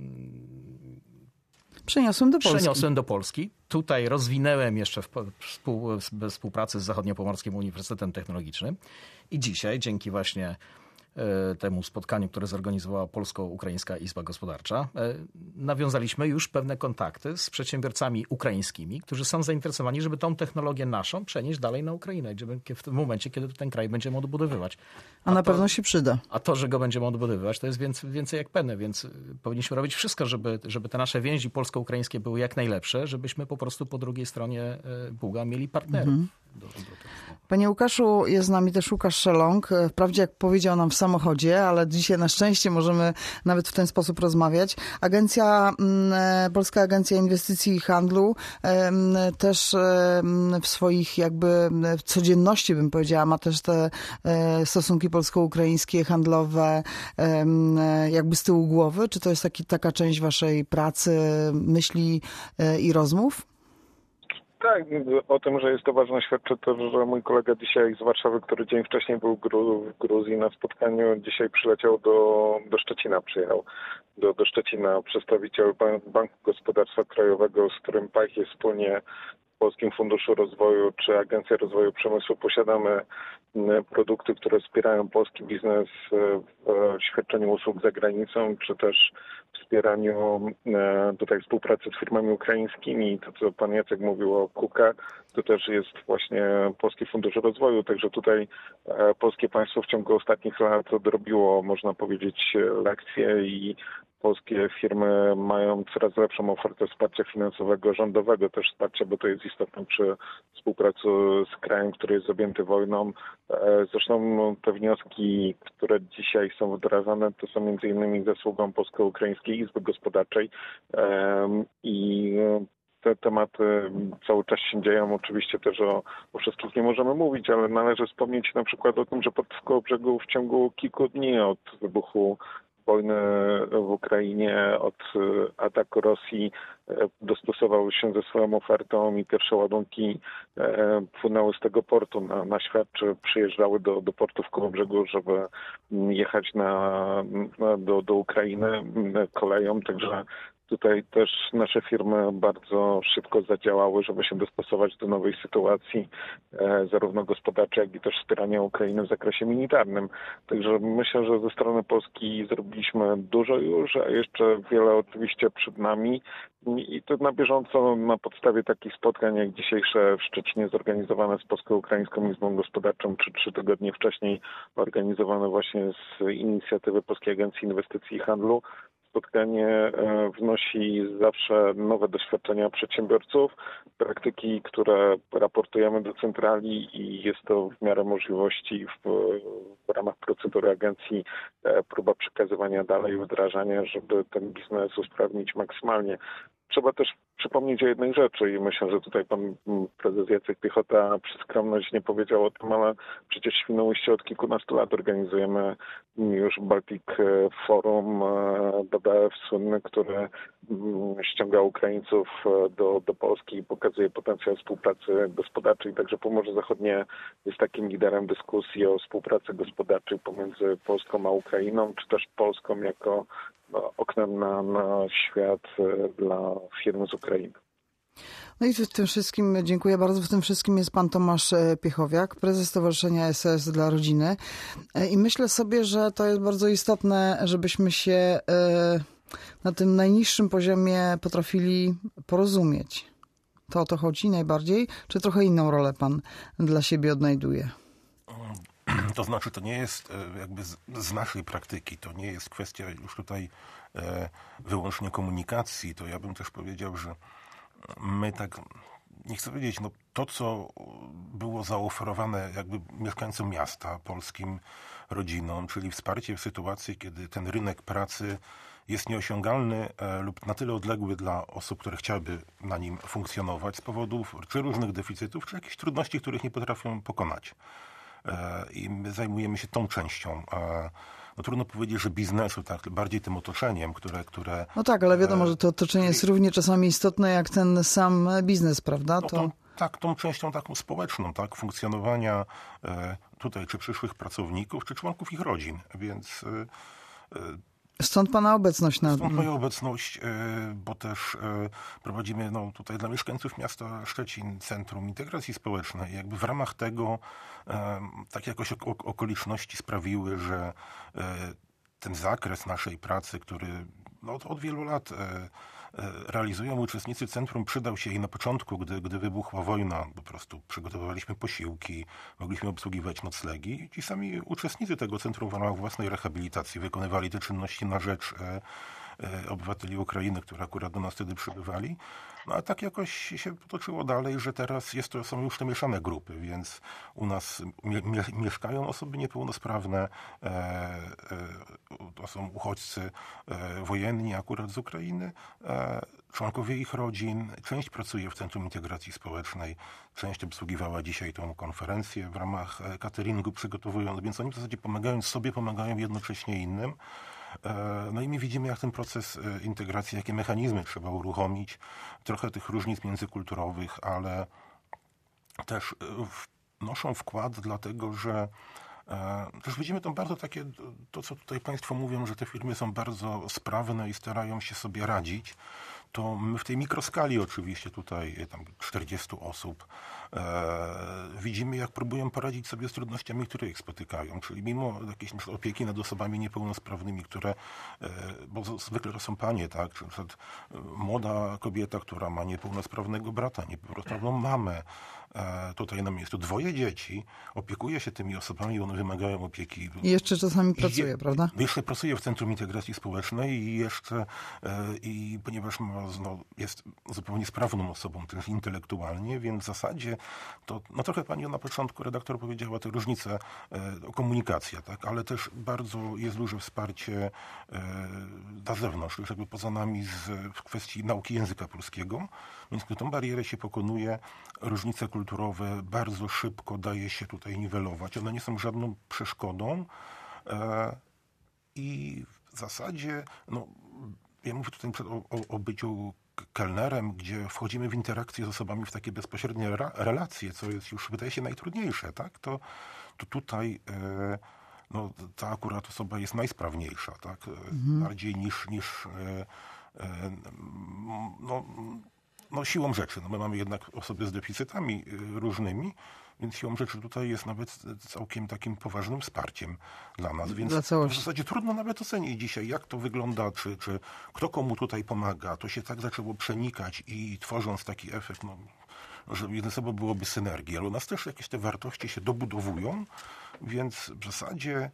Przeniosłem do Polski. Przeniosłem do Polski. Tutaj rozwinęłem jeszcze w współ, współpracy z Zachodniopomorskim Uniwersytetem Technologicznym. I dzisiaj, dzięki właśnie temu spotkaniu, które zorganizowała Polsko-Ukraińska Izba Gospodarcza, nawiązaliśmy już pewne kontakty z przedsiębiorcami ukraińskimi, którzy są zainteresowani, żeby tą technologię naszą przenieść dalej na Ukrainę, w tym momencie, kiedy ten kraj będziemy odbudowywać. A, a na to, pewno się przyda. A to, że go będziemy odbudowywać, to jest więcej, więcej jak pewne, więc powinniśmy robić wszystko, żeby, żeby te nasze więzi polsko-ukraińskie były jak najlepsze, żebyśmy po prostu po drugiej stronie Buga mieli partnerów. Mhm. Do, do, do Panie Łukaszu, jest z nami też Łukasz Szeląg. Wprawdzie, jak powiedział nam w samochodzie, ale dzisiaj na szczęście możemy nawet w ten sposób rozmawiać. Agencja, Polska Agencja Inwestycji i Handlu też w swoich jakby w codzienności, bym powiedziała, ma też te stosunki polsko-ukraińskie, handlowe jakby z tyłu głowy. Czy to jest taki, taka część waszej pracy, myśli i rozmów? Tak, o tym, że jest to ważne, świadczy to, że mój kolega dzisiaj z Warszawy, który dzień wcześniej był w Gruzji na spotkaniu, dzisiaj przyleciał do, do Szczecina, przyjechał do, do Szczecina przedstawiciel Banku Gospodarstwa Krajowego, z którym P A J wspólnie w Polskim Funduszu Rozwoju czy Agencja Rozwoju Przemysłu posiadamy produkty, które wspierają polski biznes w świadczeniu usług za granicą, czy też wspieraniu tutaj współpracy z firmami ukraińskimi. To, co pan Jacek mówił o K U K E, to też jest właśnie Polski Fundusz Rozwoju, także tutaj polskie państwo w ciągu ostatnich lat odrobiło, można powiedzieć, lekcje i polskie firmy mają coraz lepszą ofertę wsparcia finansowego, rządowego też wsparcia, bo to jest istotne przy współpracy z krajem, który jest objęty wojną. Zresztą te wnioski, które dzisiaj są wdrażane, to są między innymi zasługą Polsko-Ukraińskiej Izby Gospodarczej i te tematy cały czas się dzieją. Oczywiście też o, o wszystkich nie możemy mówić, ale należy wspomnieć na przykład o tym, że pod Kołobrzegu w ciągu kilku dni od wybuchu wojny w Ukrainie, od ataku Rosji dostosował się ze swoją ofertą i pierwsze ładunki płynęły z tego portu na, na świat, czy przyjeżdżały do, do portu w Kołobrzegu, żeby jechać na, na, do, do Ukrainy koleją, także tutaj też nasze firmy bardzo szybko zadziałały, żeby się dostosować do nowej sytuacji, e, zarówno gospodarczej, jak i też wspierania Ukrainy w zakresie militarnym. Także myślę, że ze strony Polski zrobiliśmy dużo już, a jeszcze wiele oczywiście przed nami. I to na bieżąco na podstawie takich spotkań jak dzisiejsze w Szczecinie zorganizowane z Polsko-Ukraińską Izbą Gospodarczą, czy trzy tygodnie wcześniej organizowane właśnie z inicjatywy Polskiej Agencji Inwestycji i Handlu. Spotkanie wnosi zawsze nowe doświadczenia przedsiębiorców, praktyki, które raportujemy do centrali i jest to w miarę możliwości w, w ramach procedury agencji próba przekazywania dalej, wdrażania, żeby ten biznes usprawnić maksymalnie. Trzeba też przypomnieć o jednej rzeczy i myślę, że tutaj pan prezes Jacek Piechota przy skromność nie powiedział o tym, ale przecież w Świnoujściu od kilkunastu lat organizujemy już Baltic Forum, B B F słynny, który ściąga Ukraińców do, do Polski i pokazuje potencjał współpracy gospodarczej. Także Pomorze Zachodnie jest takim liderem dyskusji o współpracy gospodarczej pomiędzy Polską a Ukrainą, czy też Polską jako oknem na, na świat dla firm z Ukrainy. No i w tym wszystkim, dziękuję bardzo, w tym wszystkim jest pan Tomasz Piechowiak, prezes Stowarzyszenia S O S dla Rodziny. I myślę sobie, że to jest bardzo istotne, żebyśmy się na tym najniższym poziomie potrafili porozumieć. To o to chodzi najbardziej? Czy trochę inną rolę pan dla siebie odnajduje? To znaczy, to nie jest jakby z, z naszej praktyki, to nie jest kwestia już tutaj e, wyłącznie komunikacji. To ja bym też powiedział, że my tak, nie chcę powiedzieć, no to, co było zaoferowane jakby mieszkańcom miasta, polskim rodzinom, czyli wsparcie w sytuacji, kiedy ten rynek pracy jest nieosiągalny e, lub na tyle odległy dla osób, które chciałyby na nim funkcjonować z powodów czy różnych deficytów, czy jakichś trudności, których nie potrafią pokonać. I my zajmujemy się tą częścią. No trudno powiedzieć, że biznesu, tak, bardziej tym otoczeniem, które... które no tak, ale wiadomo, że to otoczenie jest równie czasami istotne jak ten sam biznes, prawda? No to... tą, tak, tą częścią taką społeczną, tak, funkcjonowania tutaj czy przyszłych pracowników, czy członków ich rodzin, więc... Stąd pana obecność na... Stąd moja obecność, bo też prowadzimy no, tutaj dla mieszkańców miasta Szczecin Centrum Integracji Społecznej. Jakby w ramach tego tak jakoś okoliczności sprawiły, że ten zakres naszej pracy, który no, od, od wielu lat realizują uczestnicy centrum, przydał się i na początku, gdy, gdy wybuchła wojna, po prostu przygotowywaliśmy posiłki, mogliśmy obsługiwać noclegi i ci sami uczestnicy tego centrum w ramach własnej rehabilitacji wykonywali te czynności na rzecz e, e, obywateli Ukrainy, którzy akurat do nas wtedy przybywali. No a tak jakoś się potoczyło dalej, że teraz jest to, są już te mieszane grupy, więc u nas mie, mie, mieszkają osoby niepełnosprawne, e, e, to są uchodźcy e, wojenni akurat z Ukrainy, e, członkowie ich rodzin, część pracuje w Centrum Integracji Społecznej, część obsługiwała dzisiaj tą konferencję w ramach cateringu przygotowując, więc oni w zasadzie pomagając sobie, pomagają jednocześnie innym. No i my widzimy, jak ten proces integracji, jakie mechanizmy trzeba uruchomić, trochę tych różnic międzykulturowych, ale też wnoszą wkład, dlatego że też widzimy tam bardzo takie, to co tutaj państwo mówią, że te firmy są bardzo sprawne i starają się sobie radzić. to my w tej mikroskali oczywiście tutaj tam czterdziestu osób e, widzimy, jak próbują poradzić sobie z trudnościami, które ich spotykają. Czyli mimo jakiejś na przykład opieki nad osobami niepełnosprawnymi, które, e, bo zwykle to są panie, tak? Czy na przykład młoda kobieta, która ma niepełnosprawnego brata, niepełnosprawną mamę, e, tutaj na miejscu dwoje dzieci, opiekuje się tymi osobami, one wymagają opieki. I jeszcze czasami pracuje, Je, prawda? Jeszcze pracuje w Centrum Integracji Społecznej i jeszcze, e, i ponieważ ma, no, jest zupełnie sprawną osobą też intelektualnie, więc w zasadzie to, no trochę pani na początku redaktor powiedziała te różnice, e, komunikacja, tak, ale też bardzo jest duże wsparcie e, na zewnątrz, już jakby poza nami z, w kwestii nauki języka polskiego, więc gdy tą barierę się pokonuje, różnice kulturowe bardzo szybko daje się tutaj niwelować. One nie są żadną przeszkodą e, i w zasadzie, no, ja mówię tutaj o, o, o byciu kelnerem, gdzie wchodzimy w interakcję z osobami w takie bezpośrednie ra- relacje, co jest już, wydaje się, najtrudniejsze, tak? To, to tutaj e, no, ta akurat osoba jest najsprawniejsza, tak? Mhm. Bardziej niż, niż e, e, no, no, siłą rzeczy. No, my mamy jednak osoby z deficytami e, różnymi, więc siłą rzeczy tutaj jest nawet całkiem takim poważnym wsparciem dla nas. Więc dla w zasadzie trudno nawet ocenić dzisiaj, jak to wygląda, czy, czy kto komu tutaj pomaga. To się tak zaczęło przenikać i tworząc taki efekt, no, że jedne sobą byłoby synergia, ale u nas też jakieś te wartości się dobudowują, więc w zasadzie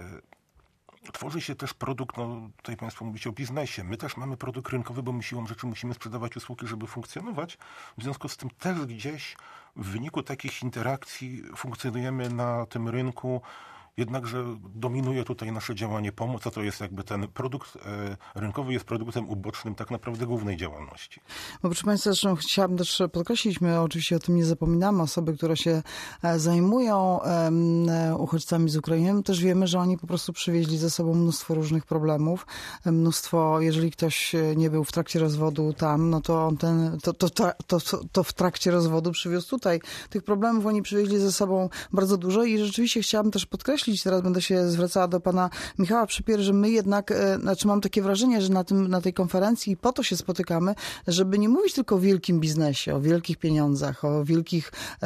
y, tworzy się też produkt, no tutaj Państwo mówicie o biznesie. My też mamy produkt rynkowy, bo my siłą rzeczy musimy sprzedawać usługi, żeby funkcjonować. W związku z tym też gdzieś w wyniku takich interakcji funkcjonujemy na tym rynku, jednakże dominuje tutaj nasze działanie pomoc, a to jest jakby ten produkt e, rynkowy jest produktem ubocznym tak naprawdę głównej działalności. Bo proszę Państwa, zresztą chciałabym też podkreślić, my oczywiście o tym nie zapominamy, osoby, które się zajmują e, uchodźcami z Ukrainy, też wiemy, że oni po prostu przywieźli ze sobą mnóstwo różnych problemów, mnóstwo, jeżeli ktoś nie był w trakcie rozwodu tam, no to on ten, to, to, to, to, to w trakcie rozwodu przywiózł tutaj. Tych problemów oni przywieźli ze sobą bardzo dużo i rzeczywiście chciałabym też podkreślić, teraz będę się zwracała do pana Michała Przypier, że my jednak, znaczy mam takie wrażenie, że na, tym, na tej konferencji po to się spotykamy, żeby nie mówić tylko o wielkim biznesie, o wielkich pieniądzach, o wielkich e,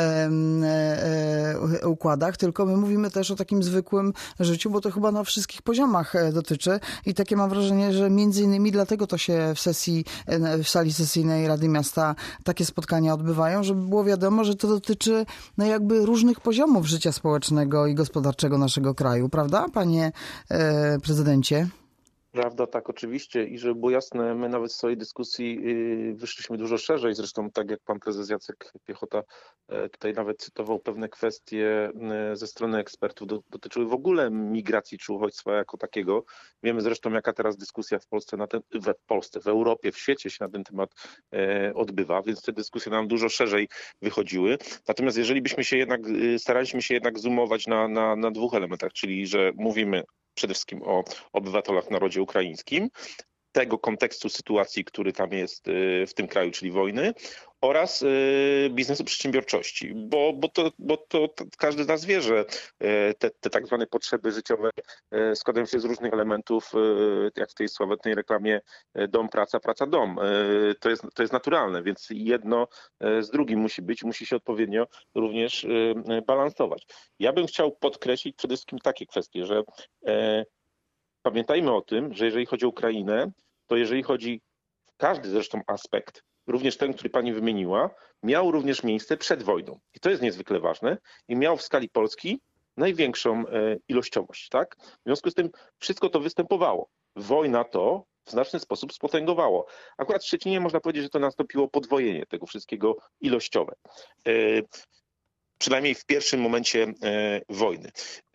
e, układach, tylko my mówimy też o takim zwykłym życiu, bo to chyba na wszystkich poziomach dotyczy i takie mam wrażenie, że między innymi dlatego to się w sesji, w sali sesyjnej Rady Miasta takie spotkania odbywają, żeby było wiadomo, że to dotyczy no jakby różnych poziomów życia społecznego i gospodarczego naszego naszego kraju, prawda, panie e, prezydencie? Prawda, tak, oczywiście. I żeby było jasne, my nawet w swojej dyskusji wyszliśmy dużo szerzej. Zresztą tak jak pan prezes Jacek Piechota tutaj nawet cytował pewne kwestie ze strony ekspertów, dotyczyły w ogóle migracji czy uchodźstwa jako takiego. Wiemy zresztą, jaka teraz dyskusja w Polsce, na ten, w Polsce, w Europie, w świecie się na ten temat odbywa, więc te dyskusje nam dużo szerzej wychodziły. Natomiast jeżeli byśmy się jednak, staraliśmy się jednak zoomować na, na, na dwóch elementach, czyli że mówimy przede wszystkim o obywatelach w narodzie ukraińskim, tego kontekstu sytuacji, który tam jest w tym kraju, czyli wojny, oraz biznesu przedsiębiorczości, bo, bo, to, bo to, to każdy z nas wie, że te, te tak zwane potrzeby życiowe składają się z różnych elementów, jak w tej sławetnej reklamie dom, praca, praca, dom. To jest, to jest naturalne, więc jedno z drugim musi być, musi się odpowiednio również balansować. Ja bym chciał podkreślić przede wszystkim takie kwestie, że pamiętajmy o tym, że jeżeli chodzi o Ukrainę, to jeżeli chodzi w każdy zresztą aspekt, również ten, który pani wymieniła, miał również miejsce przed wojną. I to jest niezwykle ważne. I miał w skali Polski największą ilościowość, tak? W związku z tym wszystko to występowało. Wojna to w znaczny sposób spotęgowało. Akurat w Szczecinie można powiedzieć, że to nastąpiło podwojenie tego wszystkiego ilościowe. Przynajmniej w pierwszym momencie wojny.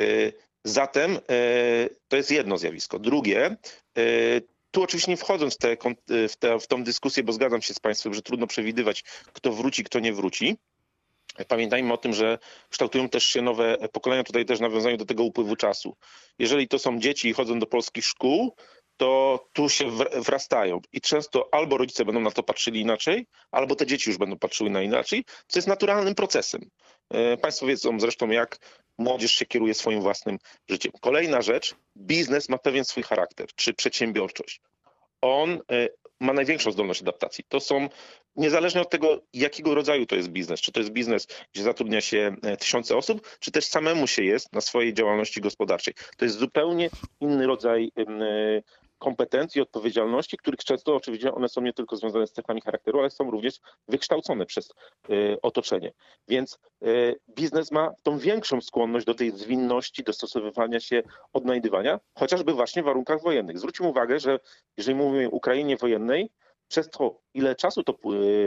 Zatem to jest jedno zjawisko. Drugie, tu oczywiście nie wchodząc w, te, w, te, w tą dyskusję, bo zgadzam się z państwem, że trudno przewidywać, kto wróci, kto nie wróci. Pamiętajmy o tym, że kształtują też się nowe pokolenia, tutaj też nawiązują do tego upływu czasu. Jeżeli to są dzieci i chodzą do polskich szkół, to tu się wrastają i często albo rodzice będą na to patrzyli inaczej, albo te dzieci już będą patrzyły na inaczej, co jest naturalnym procesem. Państwo wiedzą zresztą, jak młodzież się kieruje swoim własnym życiem. Kolejna rzecz, biznes ma pewien swój charakter, czy przedsiębiorczość. On ma największą zdolność adaptacji. To są, niezależnie od tego, jakiego rodzaju to jest biznes, czy to jest biznes, gdzie zatrudnia się tysiące osób, czy też samemu się jest na swojej działalności gospodarczej. To jest zupełnie inny rodzaj kompetencji, odpowiedzialności, których często oczywiście one są nie tylko związane z cechami charakteru, ale są również wykształcone przez y, otoczenie. Więc y, biznes ma tą większą skłonność do tej zwinności, dostosowywania się, odnajdywania, chociażby właśnie w warunkach wojennych. Zwróćmy uwagę, że jeżeli mówimy o Ukrainie wojennej, przez to, ile czasu to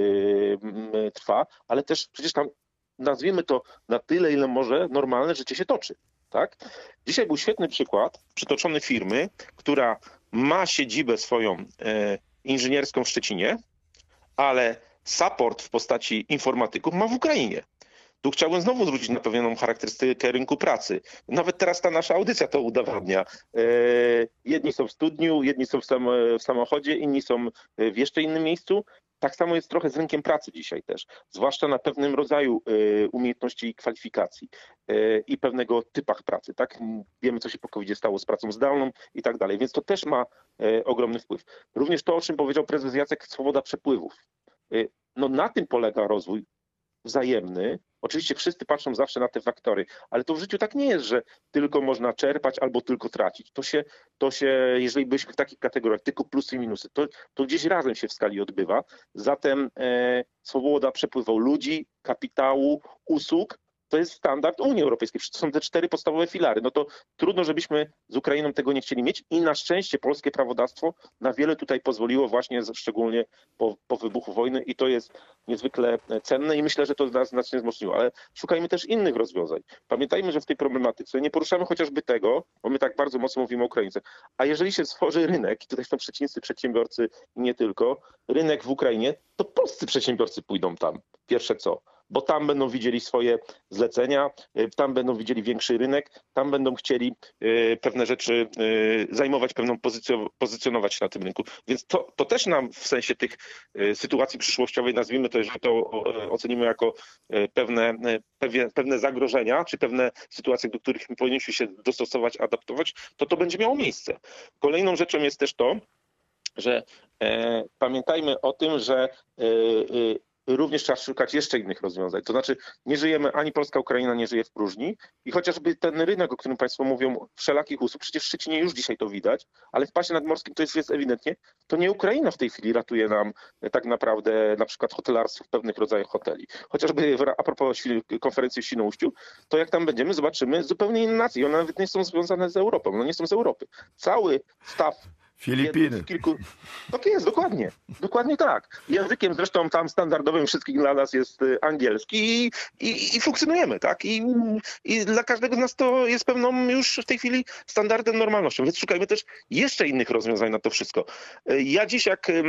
y, y, trwa, ale też przecież tam, nazwijmy to na tyle, ile może normalne życie się toczy. Tak? Dzisiaj był świetny przykład przytoczony firmy, która ma siedzibę swoją e, inżynierską w Szczecinie, ale support w postaci informatyków ma w Ukrainie. Tu chciałbym znowu zwrócić na pewną charakterystykę rynku pracy. Nawet teraz ta nasza audycja to udowadnia. E, jedni są w studniu, jedni są w, sam, w samochodzie, inni są w jeszcze innym miejscu. Tak samo jest trochę z rynkiem pracy dzisiaj też, zwłaszcza na pewnym rodzaju y, umiejętności i kwalifikacji y, i pewnego typach pracy. Tak? Wiemy, co się po kowidzie stało z pracą zdalną i tak dalej, więc to też ma y, ogromny wpływ. Również to, o czym powiedział prezes Jacek, swoboda przepływów. Y, no na tym polega rozwój wzajemny. Oczywiście wszyscy patrzą zawsze na te faktory, ale to w życiu tak nie jest, że tylko można czerpać albo tylko tracić. To się, to się jeżeli byśmy w takich kategoriach, tylko plusy i minusy, to, to gdzieś razem się w skali odbywa. Zatem e, swoboda przepływu ludzi, kapitału, usług, to jest standard Unii Europejskiej. To są te cztery podstawowe filary. No to trudno, żebyśmy z Ukrainą tego nie chcieli mieć i na szczęście polskie prawodawstwo na wiele tutaj pozwoliło właśnie szczególnie po, po wybuchu wojny i to jest niezwykle cenne i myślę, że to nas znacznie wzmocniło. Ale szukajmy też innych rozwiązań. Pamiętajmy, że w tej problematyce nie poruszamy chociażby tego, bo my tak bardzo mocno mówimy o Ukraińcach, a jeżeli się stworzy rynek, i tutaj są przeciwnicy przedsiębiorcy i nie tylko, rynek w Ukrainie, to polscy przedsiębiorcy pójdą tam. Pierwsze co? Bo tam będą widzieli swoje zlecenia, tam będą widzieli większy rynek, tam będą chcieli pewne rzeczy zajmować, pewną pozycję, pozycjonować się na tym rynku. Więc to, to też nam w sensie tych sytuacji przyszłościowej, nazwijmy to, że to ocenimy jako pewne, pewne, pewne zagrożenia, czy pewne sytuacje, do których my powinniśmy się dostosować, adaptować, to to będzie miało miejsce. Kolejną rzeczą jest też to, że e, pamiętajmy o tym, że e, e, również trzeba szukać jeszcze innych rozwiązań. To znaczy nie żyjemy, ani Polska, Ukraina nie żyje w próżni i chociażby ten rynek, o którym Państwo mówią, wszelakich usług, przecież w Szczecinie już dzisiaj to widać, ale w pasie nadmorskim to jest, jest ewidentnie, to nie Ukraina w tej chwili ratuje nam tak naprawdę na przykład hotelarstwo w pewnych rodzajach hoteli. Chociażby w, a propos konferencji w Świnoujściu, to jak tam będziemy, zobaczymy zupełnie inne nacje i one nawet nie są związane z Europą, no nie są z Europy. Cały staw Filipiny. Kilku... Tak jest, dokładnie. Dokładnie tak. Językiem zresztą tam standardowym wszystkich dla nas jest angielski i, i, i funkcjonujemy, tak? I, I dla każdego z nas to jest pewną już w tej chwili standardem, normalnością. Więc szukajmy też jeszcze innych rozwiązań na to wszystko. Ja dziś jak yy,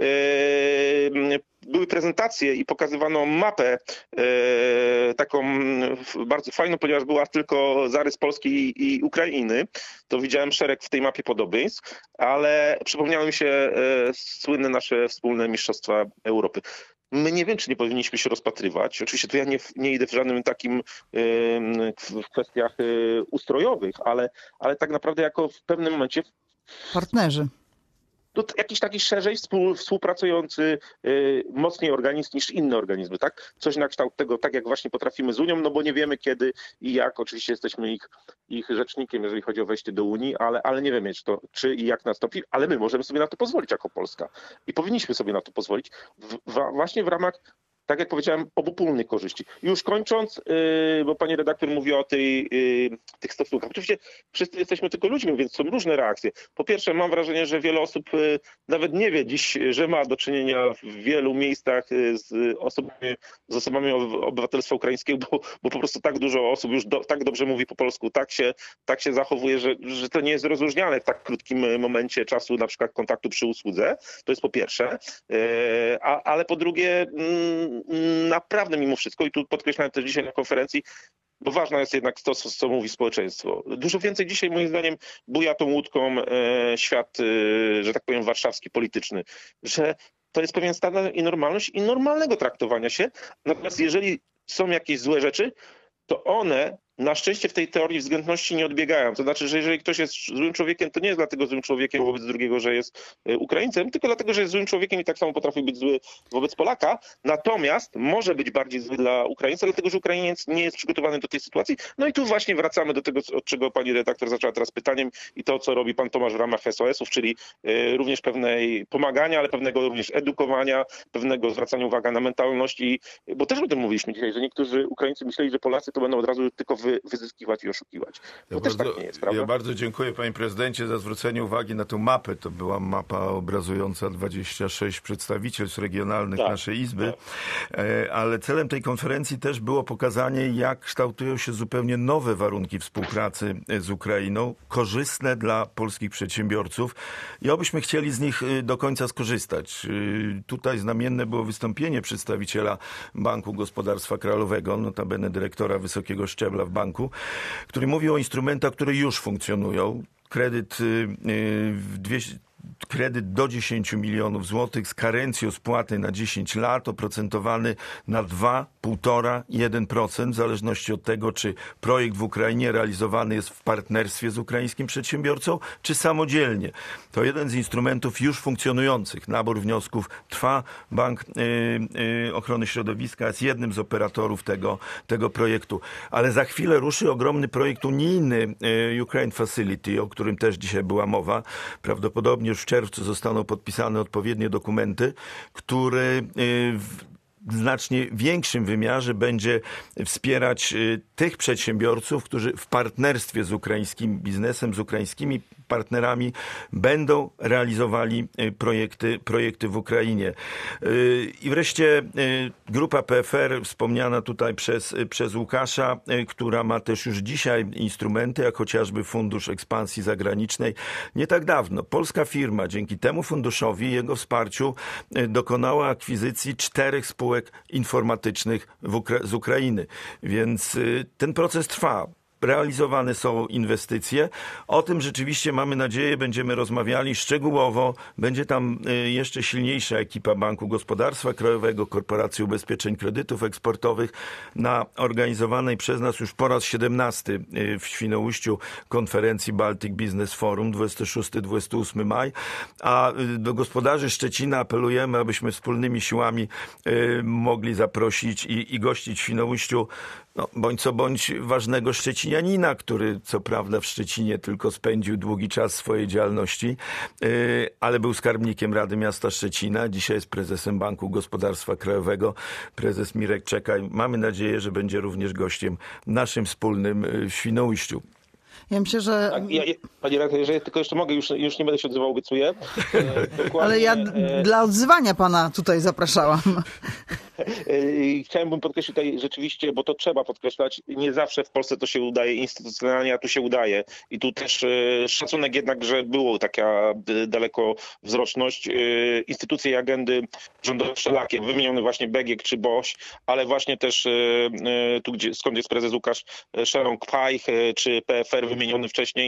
były prezentacje i pokazywano mapę e, taką bardzo fajną, ponieważ była tylko zarys Polski i, i Ukrainy, to widziałem szereg w tej mapie podobieństw, ale przypomniały mi się e, słynne nasze wspólne Mistrzostwa Europy. My nie wiem, czy nie powinniśmy się rozpatrywać. Oczywiście to ja nie, nie idę w żadnym takim y, w kwestiach y, ustrojowych, ale, ale tak naprawdę jako w pewnym momencie... Partnerzy. To jakiś taki szerzej współ, współpracujący y, mocniej organizm niż inne organizmy, tak? Coś na kształt tego, tak jak właśnie potrafimy z Unią, no bo nie wiemy kiedy i jak. Oczywiście jesteśmy ich, ich rzecznikiem, jeżeli chodzi o wejście do Unii, ale, ale nie wiemy, czy, to, czy i jak nastąpi, ale my możemy sobie na to pozwolić jako Polska. I powinniśmy sobie na to pozwolić w, w, właśnie w ramach, tak jak powiedziałem, obopólnych korzyści. Już kończąc, yy, bo pani redaktor mówi o tej, yy, tych stosunkach. Oczywiście wszyscy jesteśmy tylko ludźmi, więc są różne reakcje. Po pierwsze, mam wrażenie, że wiele osób yy, nawet nie wie dziś, że ma do czynienia w wielu miejscach yy, z, osobami, z osobami obywatelstwa ukraińskiego, bo, bo po prostu tak dużo osób już do, tak dobrze mówi po polsku, tak się, tak się zachowuje, że, że to nie jest rozróżniane w tak krótkim momencie czasu, na przykład kontaktu przy usłudze. To jest po pierwsze. Yy, a, ale po drugie, yy, naprawdę mimo wszystko, i tu podkreślałem też dzisiaj na konferencji, bo ważne jest jednak to, co, co mówi społeczeństwo. Dużo więcej dzisiaj moim zdaniem buja tą łódką e, świat, e, że tak powiem, warszawski, polityczny, że to jest pewien standard i normalność i normalnego traktowania się. Natomiast jeżeli są jakieś złe rzeczy, to one na szczęście w tej teorii względności nie odbiegają. To znaczy, że jeżeli ktoś jest złym człowiekiem, to nie jest dlatego złym człowiekiem wobec drugiego, że jest Ukraińcem, tylko dlatego, że jest złym człowiekiem i tak samo potrafi być zły wobec Polaka. Natomiast może być bardziej zły dla Ukraińca, dlatego że Ukrainiec nie jest przygotowany do tej sytuacji. No i tu właśnie wracamy do tego, od czego pani redaktor zaczęła teraz pytaniem i to, co robi pan Tomasz w ramach S O S-ów, czyli również pewnej pomagania, ale pewnego również edukowania, pewnego zwracania uwagi na mentalność, i, bo też o tym mówiliśmy dzisiaj, że niektórzy Ukraińcy myśleli, że Polacy to będą od razu tylko wy, wyzyskiwać i oszukiwać. To ja też bardzo, tak nie jest, prawda? Ja bardzo dziękuję panie prezydencie za zwrócenie uwagi na tę mapę. To była mapa obrazująca dwadzieścia sześć przedstawicielstw regionalnych tak, naszej Izby, tak. Ale celem tej konferencji też było pokazanie, jak kształtują się zupełnie nowe warunki współpracy z Ukrainą, korzystne dla polskich przedsiębiorców i obyśmy chcieli z nich do końca skorzystać. Tutaj znamienne było wystąpienie przedstawiciela Banku Gospodarstwa Krajowego, notabene dyrektora wysokiego szczebla w banku, który mówił o instrumentach, które już funkcjonują. Kredyt w dwieście Kredyt do dziesięć milionów złotych z karencją spłaty na dziesięć lat, oprocentowany na dwa, półtora, jeden procent, w zależności od tego, czy projekt w Ukrainie realizowany jest w partnerstwie z ukraińskim przedsiębiorcą, czy samodzielnie. To jeden z instrumentów już funkcjonujących. Nabór wniosków trwa. Bank yy, yy, Ochrony Środowiska jest jednym z operatorów tego, tego projektu. Ale za chwilę ruszy ogromny projekt unijny yy, Ukraine Facility, o którym też dzisiaj była mowa. Prawdopodobnie już w czerwcu zostaną podpisane odpowiednie dokumenty, który w znacznie większym wymiarze będzie wspierać tych przedsiębiorców, którzy w partnerstwie z ukraińskim biznesem, z ukraińskimi partnerami będą realizowali projekty, projekty w Ukrainie. I wreszcie grupa P F R, wspomniana tutaj przez, przez Łukasza, która ma też już dzisiaj instrumenty, jak chociażby Fundusz Ekspansji Zagranicznej. Nie tak dawno polska firma dzięki temu funduszowi, jego wsparciu, dokonała akwizycji czterech spółek informatycznych w Ukra- z Ukrainy. Więc ten proces trwa. Realizowane są inwestycje. O tym rzeczywiście mamy nadzieję, będziemy rozmawiali szczegółowo. Będzie tam jeszcze silniejsza ekipa Banku Gospodarstwa Krajowego, Korporacji Ubezpieczeń Kredytów Eksportowych na organizowanej przez nas już po raz siedemnasty w Świnoujściu konferencji Baltic Business Forum dwudziestego szóstego do dwudziestego ósmego maja. A do gospodarzy Szczecina apelujemy, abyśmy wspólnymi siłami mogli zaprosić i, i gościć w Świnoujściu no, bądź co bądź ważnego Szczecinianina, który co prawda w Szczecinie tylko spędził długi czas swojej działalności, yy, ale był skarbnikiem Rady Miasta Szczecina. Dzisiaj jest prezesem Banku Gospodarstwa Krajowego. Prezes Mirek Czekaj. Mamy nadzieję, że będzie również gościem naszym wspólnym w Świnoujściu. Ja myślę, że... Tak, ja, panie redaktorze, jeżeli tylko jeszcze mogę, już, już nie będę się odzywał, obiecuję. E, Ale ja e... dla odzywania pana tutaj zapraszałam. Chciałem bym podkreślić tutaj rzeczywiście, bo to trzeba podkreślać, nie zawsze w Polsce to się udaje instytucjonalnie, a tu się udaje. I tu też szacunek jednak, że było taka dalekowzroczność. Instytucje i agendy rządowe wszelakie, wymieniony właśnie Begiek czy Boś, ale właśnie też tu, gdzie, skąd jest prezes Łukasz Szerąg-Pajch czy P F R wymieniony wcześniej,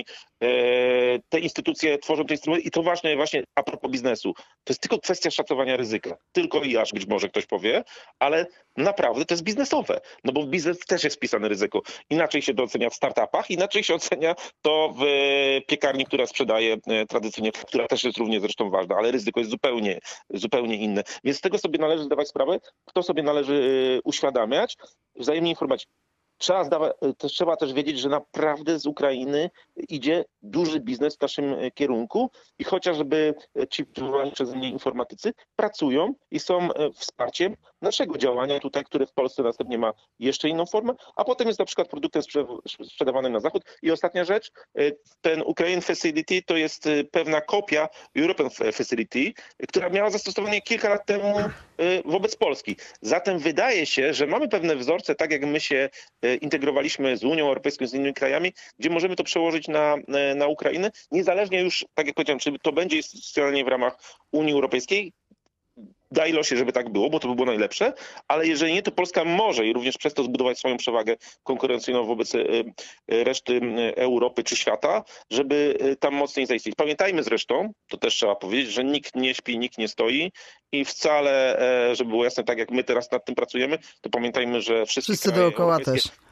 te instytucje tworzą te instrumenty i to ważne właśnie a propos biznesu. To jest tylko kwestia szacowania ryzyka. Tylko i aż być może ktoś powie, ale naprawdę to jest biznesowe, no bo w biznes też jest wpisane ryzyko. Inaczej się to ocenia w startupach, inaczej się ocenia to w piekarni, która sprzedaje tradycyjnie, która też jest równie zresztą ważna, ale ryzyko jest zupełnie, zupełnie inne. Więc z tego sobie należy zdawać sprawę, to sobie należy uświadamiać, wzajemnie informować. Trzeba, zdawać, też, trzeba też wiedzieć, że naprawdę z Ukrainy idzie duży biznes w naszym kierunku i chociażby ci przywołani przeze mnie informatycy pracują i są wsparciem naszego działania tutaj, które w Polsce następnie ma jeszcze inną formę, a potem jest na przykład produktem sprzedawanym na zachód. I ostatnia rzecz, ten Ukraine Facility to jest pewna kopia European Facility, która miała zastosowanie kilka lat temu wobec Polski. Zatem wydaje się, że mamy pewne wzorce, tak jak my się integrowaliśmy z Unią Europejską, z innymi krajami, gdzie możemy to przełożyć na, na Ukrainę, niezależnie już, tak jak powiedziałem, czy to będzie instytucjonalnie w ramach Unii Europejskiej, daj losie, żeby tak było, bo to by było najlepsze, ale jeżeli nie, to Polska może i również przez to zbudować swoją przewagę konkurencyjną wobec reszty Europy czy świata, żeby tam mocniej zaistnieć. Pamiętajmy zresztą, to też trzeba powiedzieć, że nikt nie śpi, nikt nie stoi i wcale, żeby było jasne, tak jak my teraz nad tym pracujemy, to pamiętajmy, że wszystkie Wszyscy kraje dookoła europejskie też.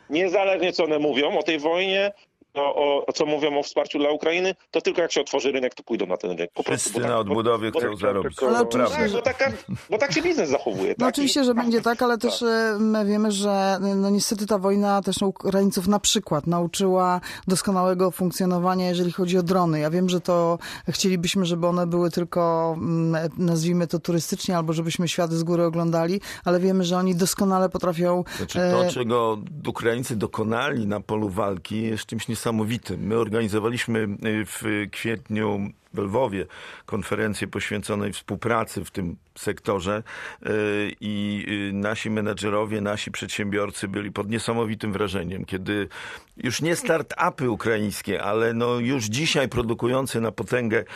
niezależnie co one mówią o tej wojnie, o, o, o co mówią o wsparciu dla Ukrainy, to tylko jak się otworzy rynek, to pójdą na ten rynek. Po Wszyscy prostu, bo na tak, odbudowie bo, chcą bo, zarobić. Ale oczywiście, tak, bo, tak, bo tak się biznes zachowuje. No tak? oczywiście, że będzie tak, ale też e, my wiemy, że no niestety ta wojna też Ukraińców na przykład nauczyła doskonałego funkcjonowania, jeżeli chodzi o drony. Ja wiem, że to chcielibyśmy, żeby one były tylko, mm, nazwijmy to turystycznie, albo żebyśmy świat z góry oglądali, ale wiemy, że oni doskonale potrafią... Znaczy to, czego Ukraińcy dokonali na polu walki, jest czymś niesamowitym. My organizowaliśmy w kwietniu w Lwowie konferencję poświęconej współpracy w tym sektorze i nasi menedżerowie, nasi przedsiębiorcy byli pod niesamowitym wrażeniem, kiedy już nie start-upy ukraińskie, ale no już dzisiaj produkujące na potęgę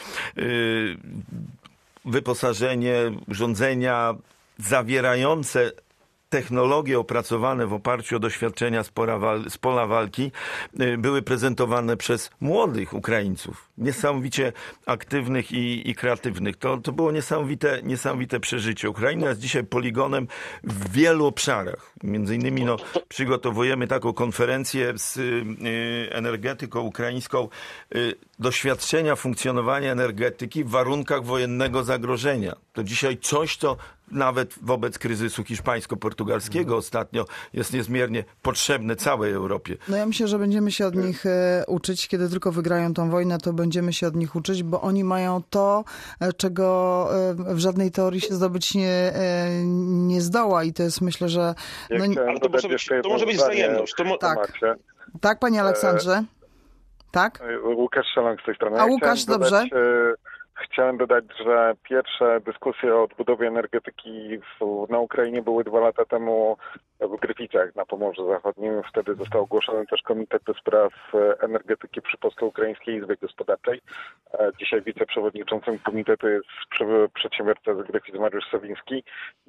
wyposażenie, urządzenia zawierające technologie opracowane w oparciu o doświadczenia z, wal- z pola walki były prezentowane przez młodych Ukraińców, niesamowicie aktywnych i, i kreatywnych. To, to było niesamowite, niesamowite przeżycie. Ukraina jest dzisiaj poligonem w wielu obszarach. Między innymi no, przygotowujemy taką konferencję z y, energetyką ukraińską, y, doświadczenia funkcjonowania energetyki w warunkach wojennego zagrożenia. To dzisiaj coś, co nawet wobec kryzysu hiszpańsko-portugalskiego ostatnio jest niezmiernie potrzebne całej Europie. No ja myślę, że będziemy się od nich e, uczyć. Kiedy tylko wygrają tą wojnę, to będziemy się od nich uczyć, bo oni mają to, czego e, w żadnej teorii się zdobyć nie, e, nie zdoła. I to jest, myślę, że... No, ale to może być, to może być wzajemność. To mo- tak. Tak, panie Aleksandrze? Tak? Łukasz Szeląg z tej strony. A Łukasz, ja dobrze. Dodać, Chciałem dodać, że pierwsze dyskusje o odbudowie energetyki w, na Ukrainie były dwa lata temu w Gryficach na Pomorzu Zachodnim. Wtedy został ogłoszony też Komitet do Spraw Energetyki przy Polsko-Ukraińskiej Izbie Gospodarczej. Dzisiaj wiceprzewodniczącym komitetu jest przedsiębiorca z Gryfic Mariusz Sowiński.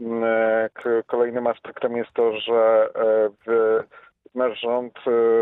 Kolejnym aspektem jest to, że w, nasz rząd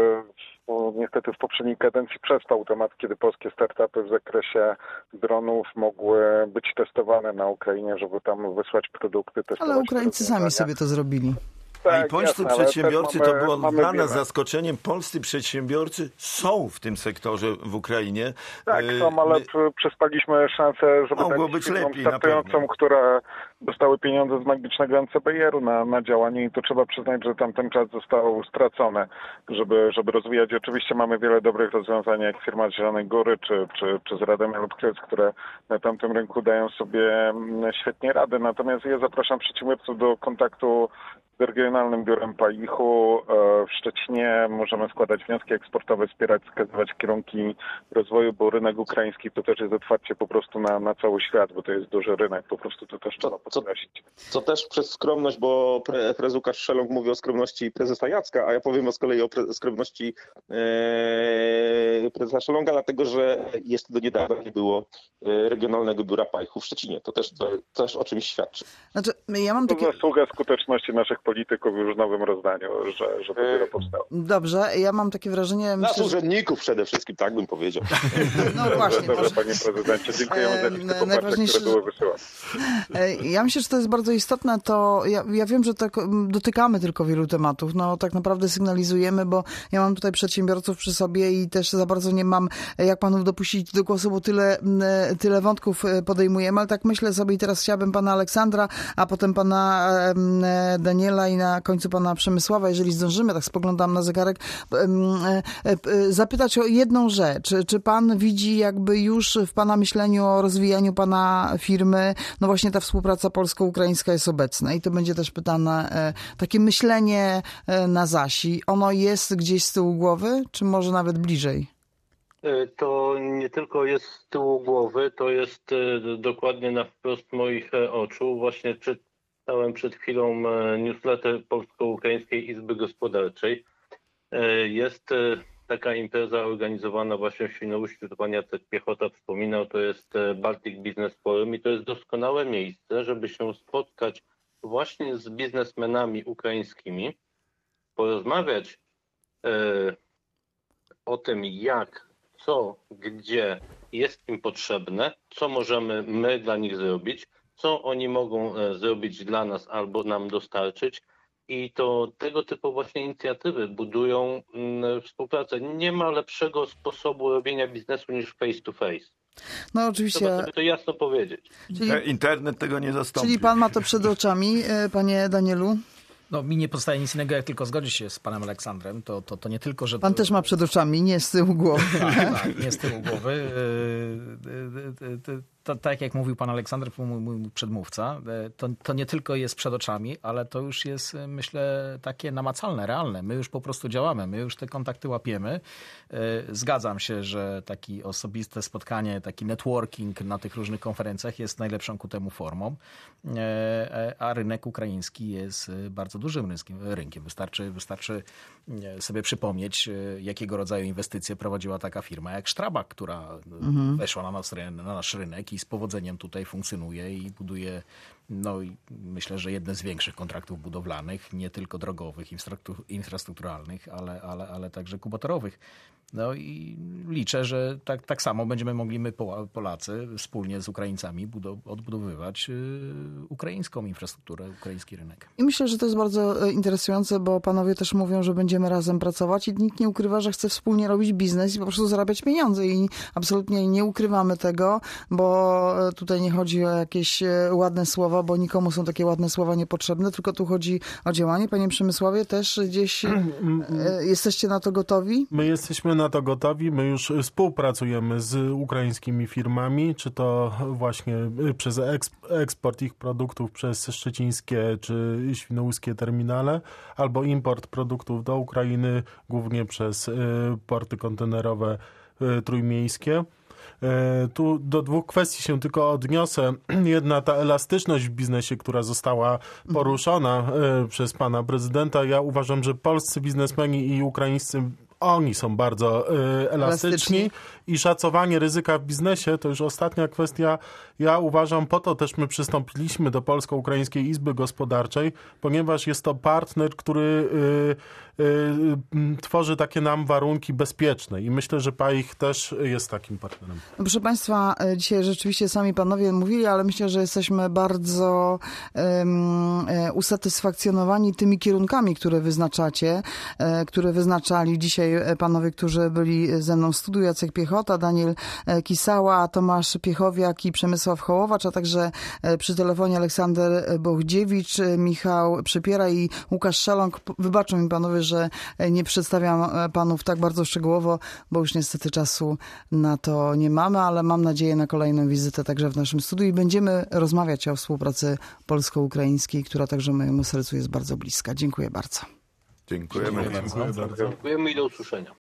niestety w poprzedniej kadencji przespał temat, kiedy polskie startupy w zakresie dronów mogły być testowane na Ukrainie, żeby tam wysłać produkty. Ale Ukraińcy sami sobie to zrobili. A i polscy jasne, przedsiębiorcy, mamy, to było mamy dla nas wiele. zaskoczeniem, polscy przedsiębiorcy są w tym sektorze w Ukrainie. Tak, są, ale My... przespaliśmy szansę, żeby Mogło dać być firmom lepiej, na startującą, pewno. które dostały pieniądze z magicznego N C B R-u na, na działanie i tu trzeba przyznać, że tamten czas został stracony, żeby, żeby rozwijać. Oczywiście mamy wiele dobrych rozwiązań, jak firma z Zielonej Góry, czy, czy, czy z Radomia lub Kielc, które na tamtym rynku dają sobie świetnie radę. Natomiast ja zapraszam przedsiębiorców do kontaktu z Regionalnym Biurem Palichu w Szczecinie. Możemy składać wnioski eksportowe, wspierać, wskazywać kierunki rozwoju, bo rynek ukraiński to też jest otwarcie po prostu na, na cały świat, bo to jest duży rynek, po prostu to też trzeba podkreślić. Co też przez skromność, bo pre, prezes Łukasz Szeląg mówi o skromności prezesa Jacka, a ja powiem z kolei o pre, skromności e, prezesa Szeląga, dlatego że jeszcze do niedawna nie było Regionalnego Biura Palichu w Szczecinie. To też, to, też o czymś świadczy. Znaczy, ja mam takie... To zasługa skuteczności naszych polityków już w nowym rozdaniu, że, że to dopiero powstało. Dobrze, ja mam takie wrażenie... Nas myślę, urzędników przede wszystkim, tak bym powiedział. No właśnie. Dobrze, może... panie prezydencie, dziękujemy za listę poparcia, najważniejsze, które były wysyłane. Ja myślę, że to jest bardzo istotne. To ja, ja wiem, że tak dotykamy tylko wielu tematów. No tak naprawdę sygnalizujemy, bo ja mam tutaj przedsiębiorców przy sobie i też za bardzo nie mam jak panów dopuścić do głosu, bo tyle, tyle wątków podejmujemy, ale tak myślę sobie i teraz chciałabym pana Aleksandra, a potem pana Daniela i na końcu pana Przemysława, jeżeli zdążymy, tak spoglądam na zegarek, zapytać o jedną rzecz. Czy pan widzi jakby już w pana myśleniu o rozwijaniu pana firmy, no właśnie ta współpraca polsko-ukraińska jest obecna i to będzie też pytane, takie myślenie na Zasi. Ono jest gdzieś z tyłu głowy, czy może nawet bliżej? To nie tylko jest z tyłu głowy, to jest dokładnie na wprost moich oczu. Właśnie czytałem przed chwilą newsletter Polsko-Ukraińskiej Izby Gospodarczej. Jest taka impreza organizowana właśnie w Świnoujściu, to pan Jacek Piechota wspominał, to jest Baltic Business Forum i to jest doskonałe miejsce, żeby się spotkać właśnie z biznesmenami ukraińskimi, porozmawiać o tym, jak, co, gdzie jest im potrzebne, co możemy my dla nich zrobić, co oni mogą zrobić dla nas albo nam dostarczyć I to tego typu właśnie inicjatywy budują współpracę. Nie ma lepszego sposobu robienia biznesu niż face to face. No oczywiście. Trzeba sobie to jasno powiedzieć. Czyli, Internet tego nie zastąpi. czyli pan ma to przed oczami, panie Danielu? No, mi nie pozostaje nic innego, jak tylko zgodzić się z panem Aleksandrem. To, to, to nie tylko, że... Pan to... też ma przed oczami, nie z tyłu głowy. Tak, tak, nie z tyłu głowy. To, tak jak mówił pan Aleksander, mój, mój przedmówca, to, to nie tylko jest przed oczami, ale to już jest, myślę, takie namacalne, realne. My już po prostu działamy, my już te kontakty łapiemy. Zgadzam się, że takie osobiste spotkanie, taki networking na tych różnych konferencjach jest najlepszą ku temu formą, a rynek ukraiński jest bardzo dużym rynkiem. Wystarczy, wystarczy sobie przypomnieć, jakiego rodzaju inwestycje prowadziła taka firma jak Strabag, która mhm. weszła na nasz, na nasz rynek i z powodzeniem tutaj funkcjonuje i buduje, no i myślę, że jedne z większych kontraktów budowlanych, nie tylko drogowych, infrastrukturalnych, ale, ale, ale także kubatorowych. No i liczę, że tak, tak samo będziemy mogli my, Polacy, wspólnie z Ukraińcami odbudowywać ukraińską infrastrukturę, ukraiński rynek. I myślę, że to jest bardzo interesujące, bo panowie też mówią, że będziemy razem pracować i nikt nie ukrywa, że chce wspólnie robić biznes i po prostu zarabiać pieniądze i absolutnie nie ukrywamy tego, bo tutaj nie chodzi o jakieś ładne słowa, bo nikomu są takie ładne słowa niepotrzebne, tylko tu chodzi o działanie. Panie Przemysławie, też gdzieś jesteście na to gotowi? My jesteśmy na to gotowi. My już współpracujemy z ukraińskimi firmami, czy to właśnie przez eksport ich produktów przez szczecińskie czy świnoujskie terminale, albo import produktów do Ukrainy, głównie przez porty kontenerowe trójmiejskie. Tu do dwóch kwestii się tylko odniosę. Jedna, ta elastyczność w biznesie, która została poruszona przez pana prezydenta. Ja uważam, że polscy biznesmeni i ukraińscy oni są bardzo y, elastyczni, elastyczni i szacowanie ryzyka w biznesie to już ostatnia kwestia. Ja uważam, po to też my przystąpiliśmy do Polsko-Ukraińskiej Izby Gospodarczej, ponieważ jest to partner, który y, y, y, tworzy takie nam warunki bezpieczne i myślę, że PAIH też jest takim partnerem. Proszę państwa, dzisiaj rzeczywiście sami panowie mówili, ale myślę, że jesteśmy bardzo um, usatysfakcjonowani tymi kierunkami, które wyznaczacie, które wyznaczali dzisiaj panowie, którzy byli ze mną w studiu, Jacek Piechota, Daniel Kisała, Tomasz Piechowiak i Przemysław Hołowacz, a także przy telefonie Aleksander Bochdziewicz, Michał Przypiera i Łukasz Szalong. Wybaczą mi panowie, że nie przedstawiam panów tak bardzo szczegółowo, bo już niestety czasu na to nie mamy, ale mam nadzieję na kolejną wizytę także w naszym studiu i będziemy rozmawiać o współpracy polsko-ukraińskiej, która także mojemu sercu jest bardzo bliska. Dziękuję bardzo. Dziękujemy. Dziękujemy i do usłyszenia.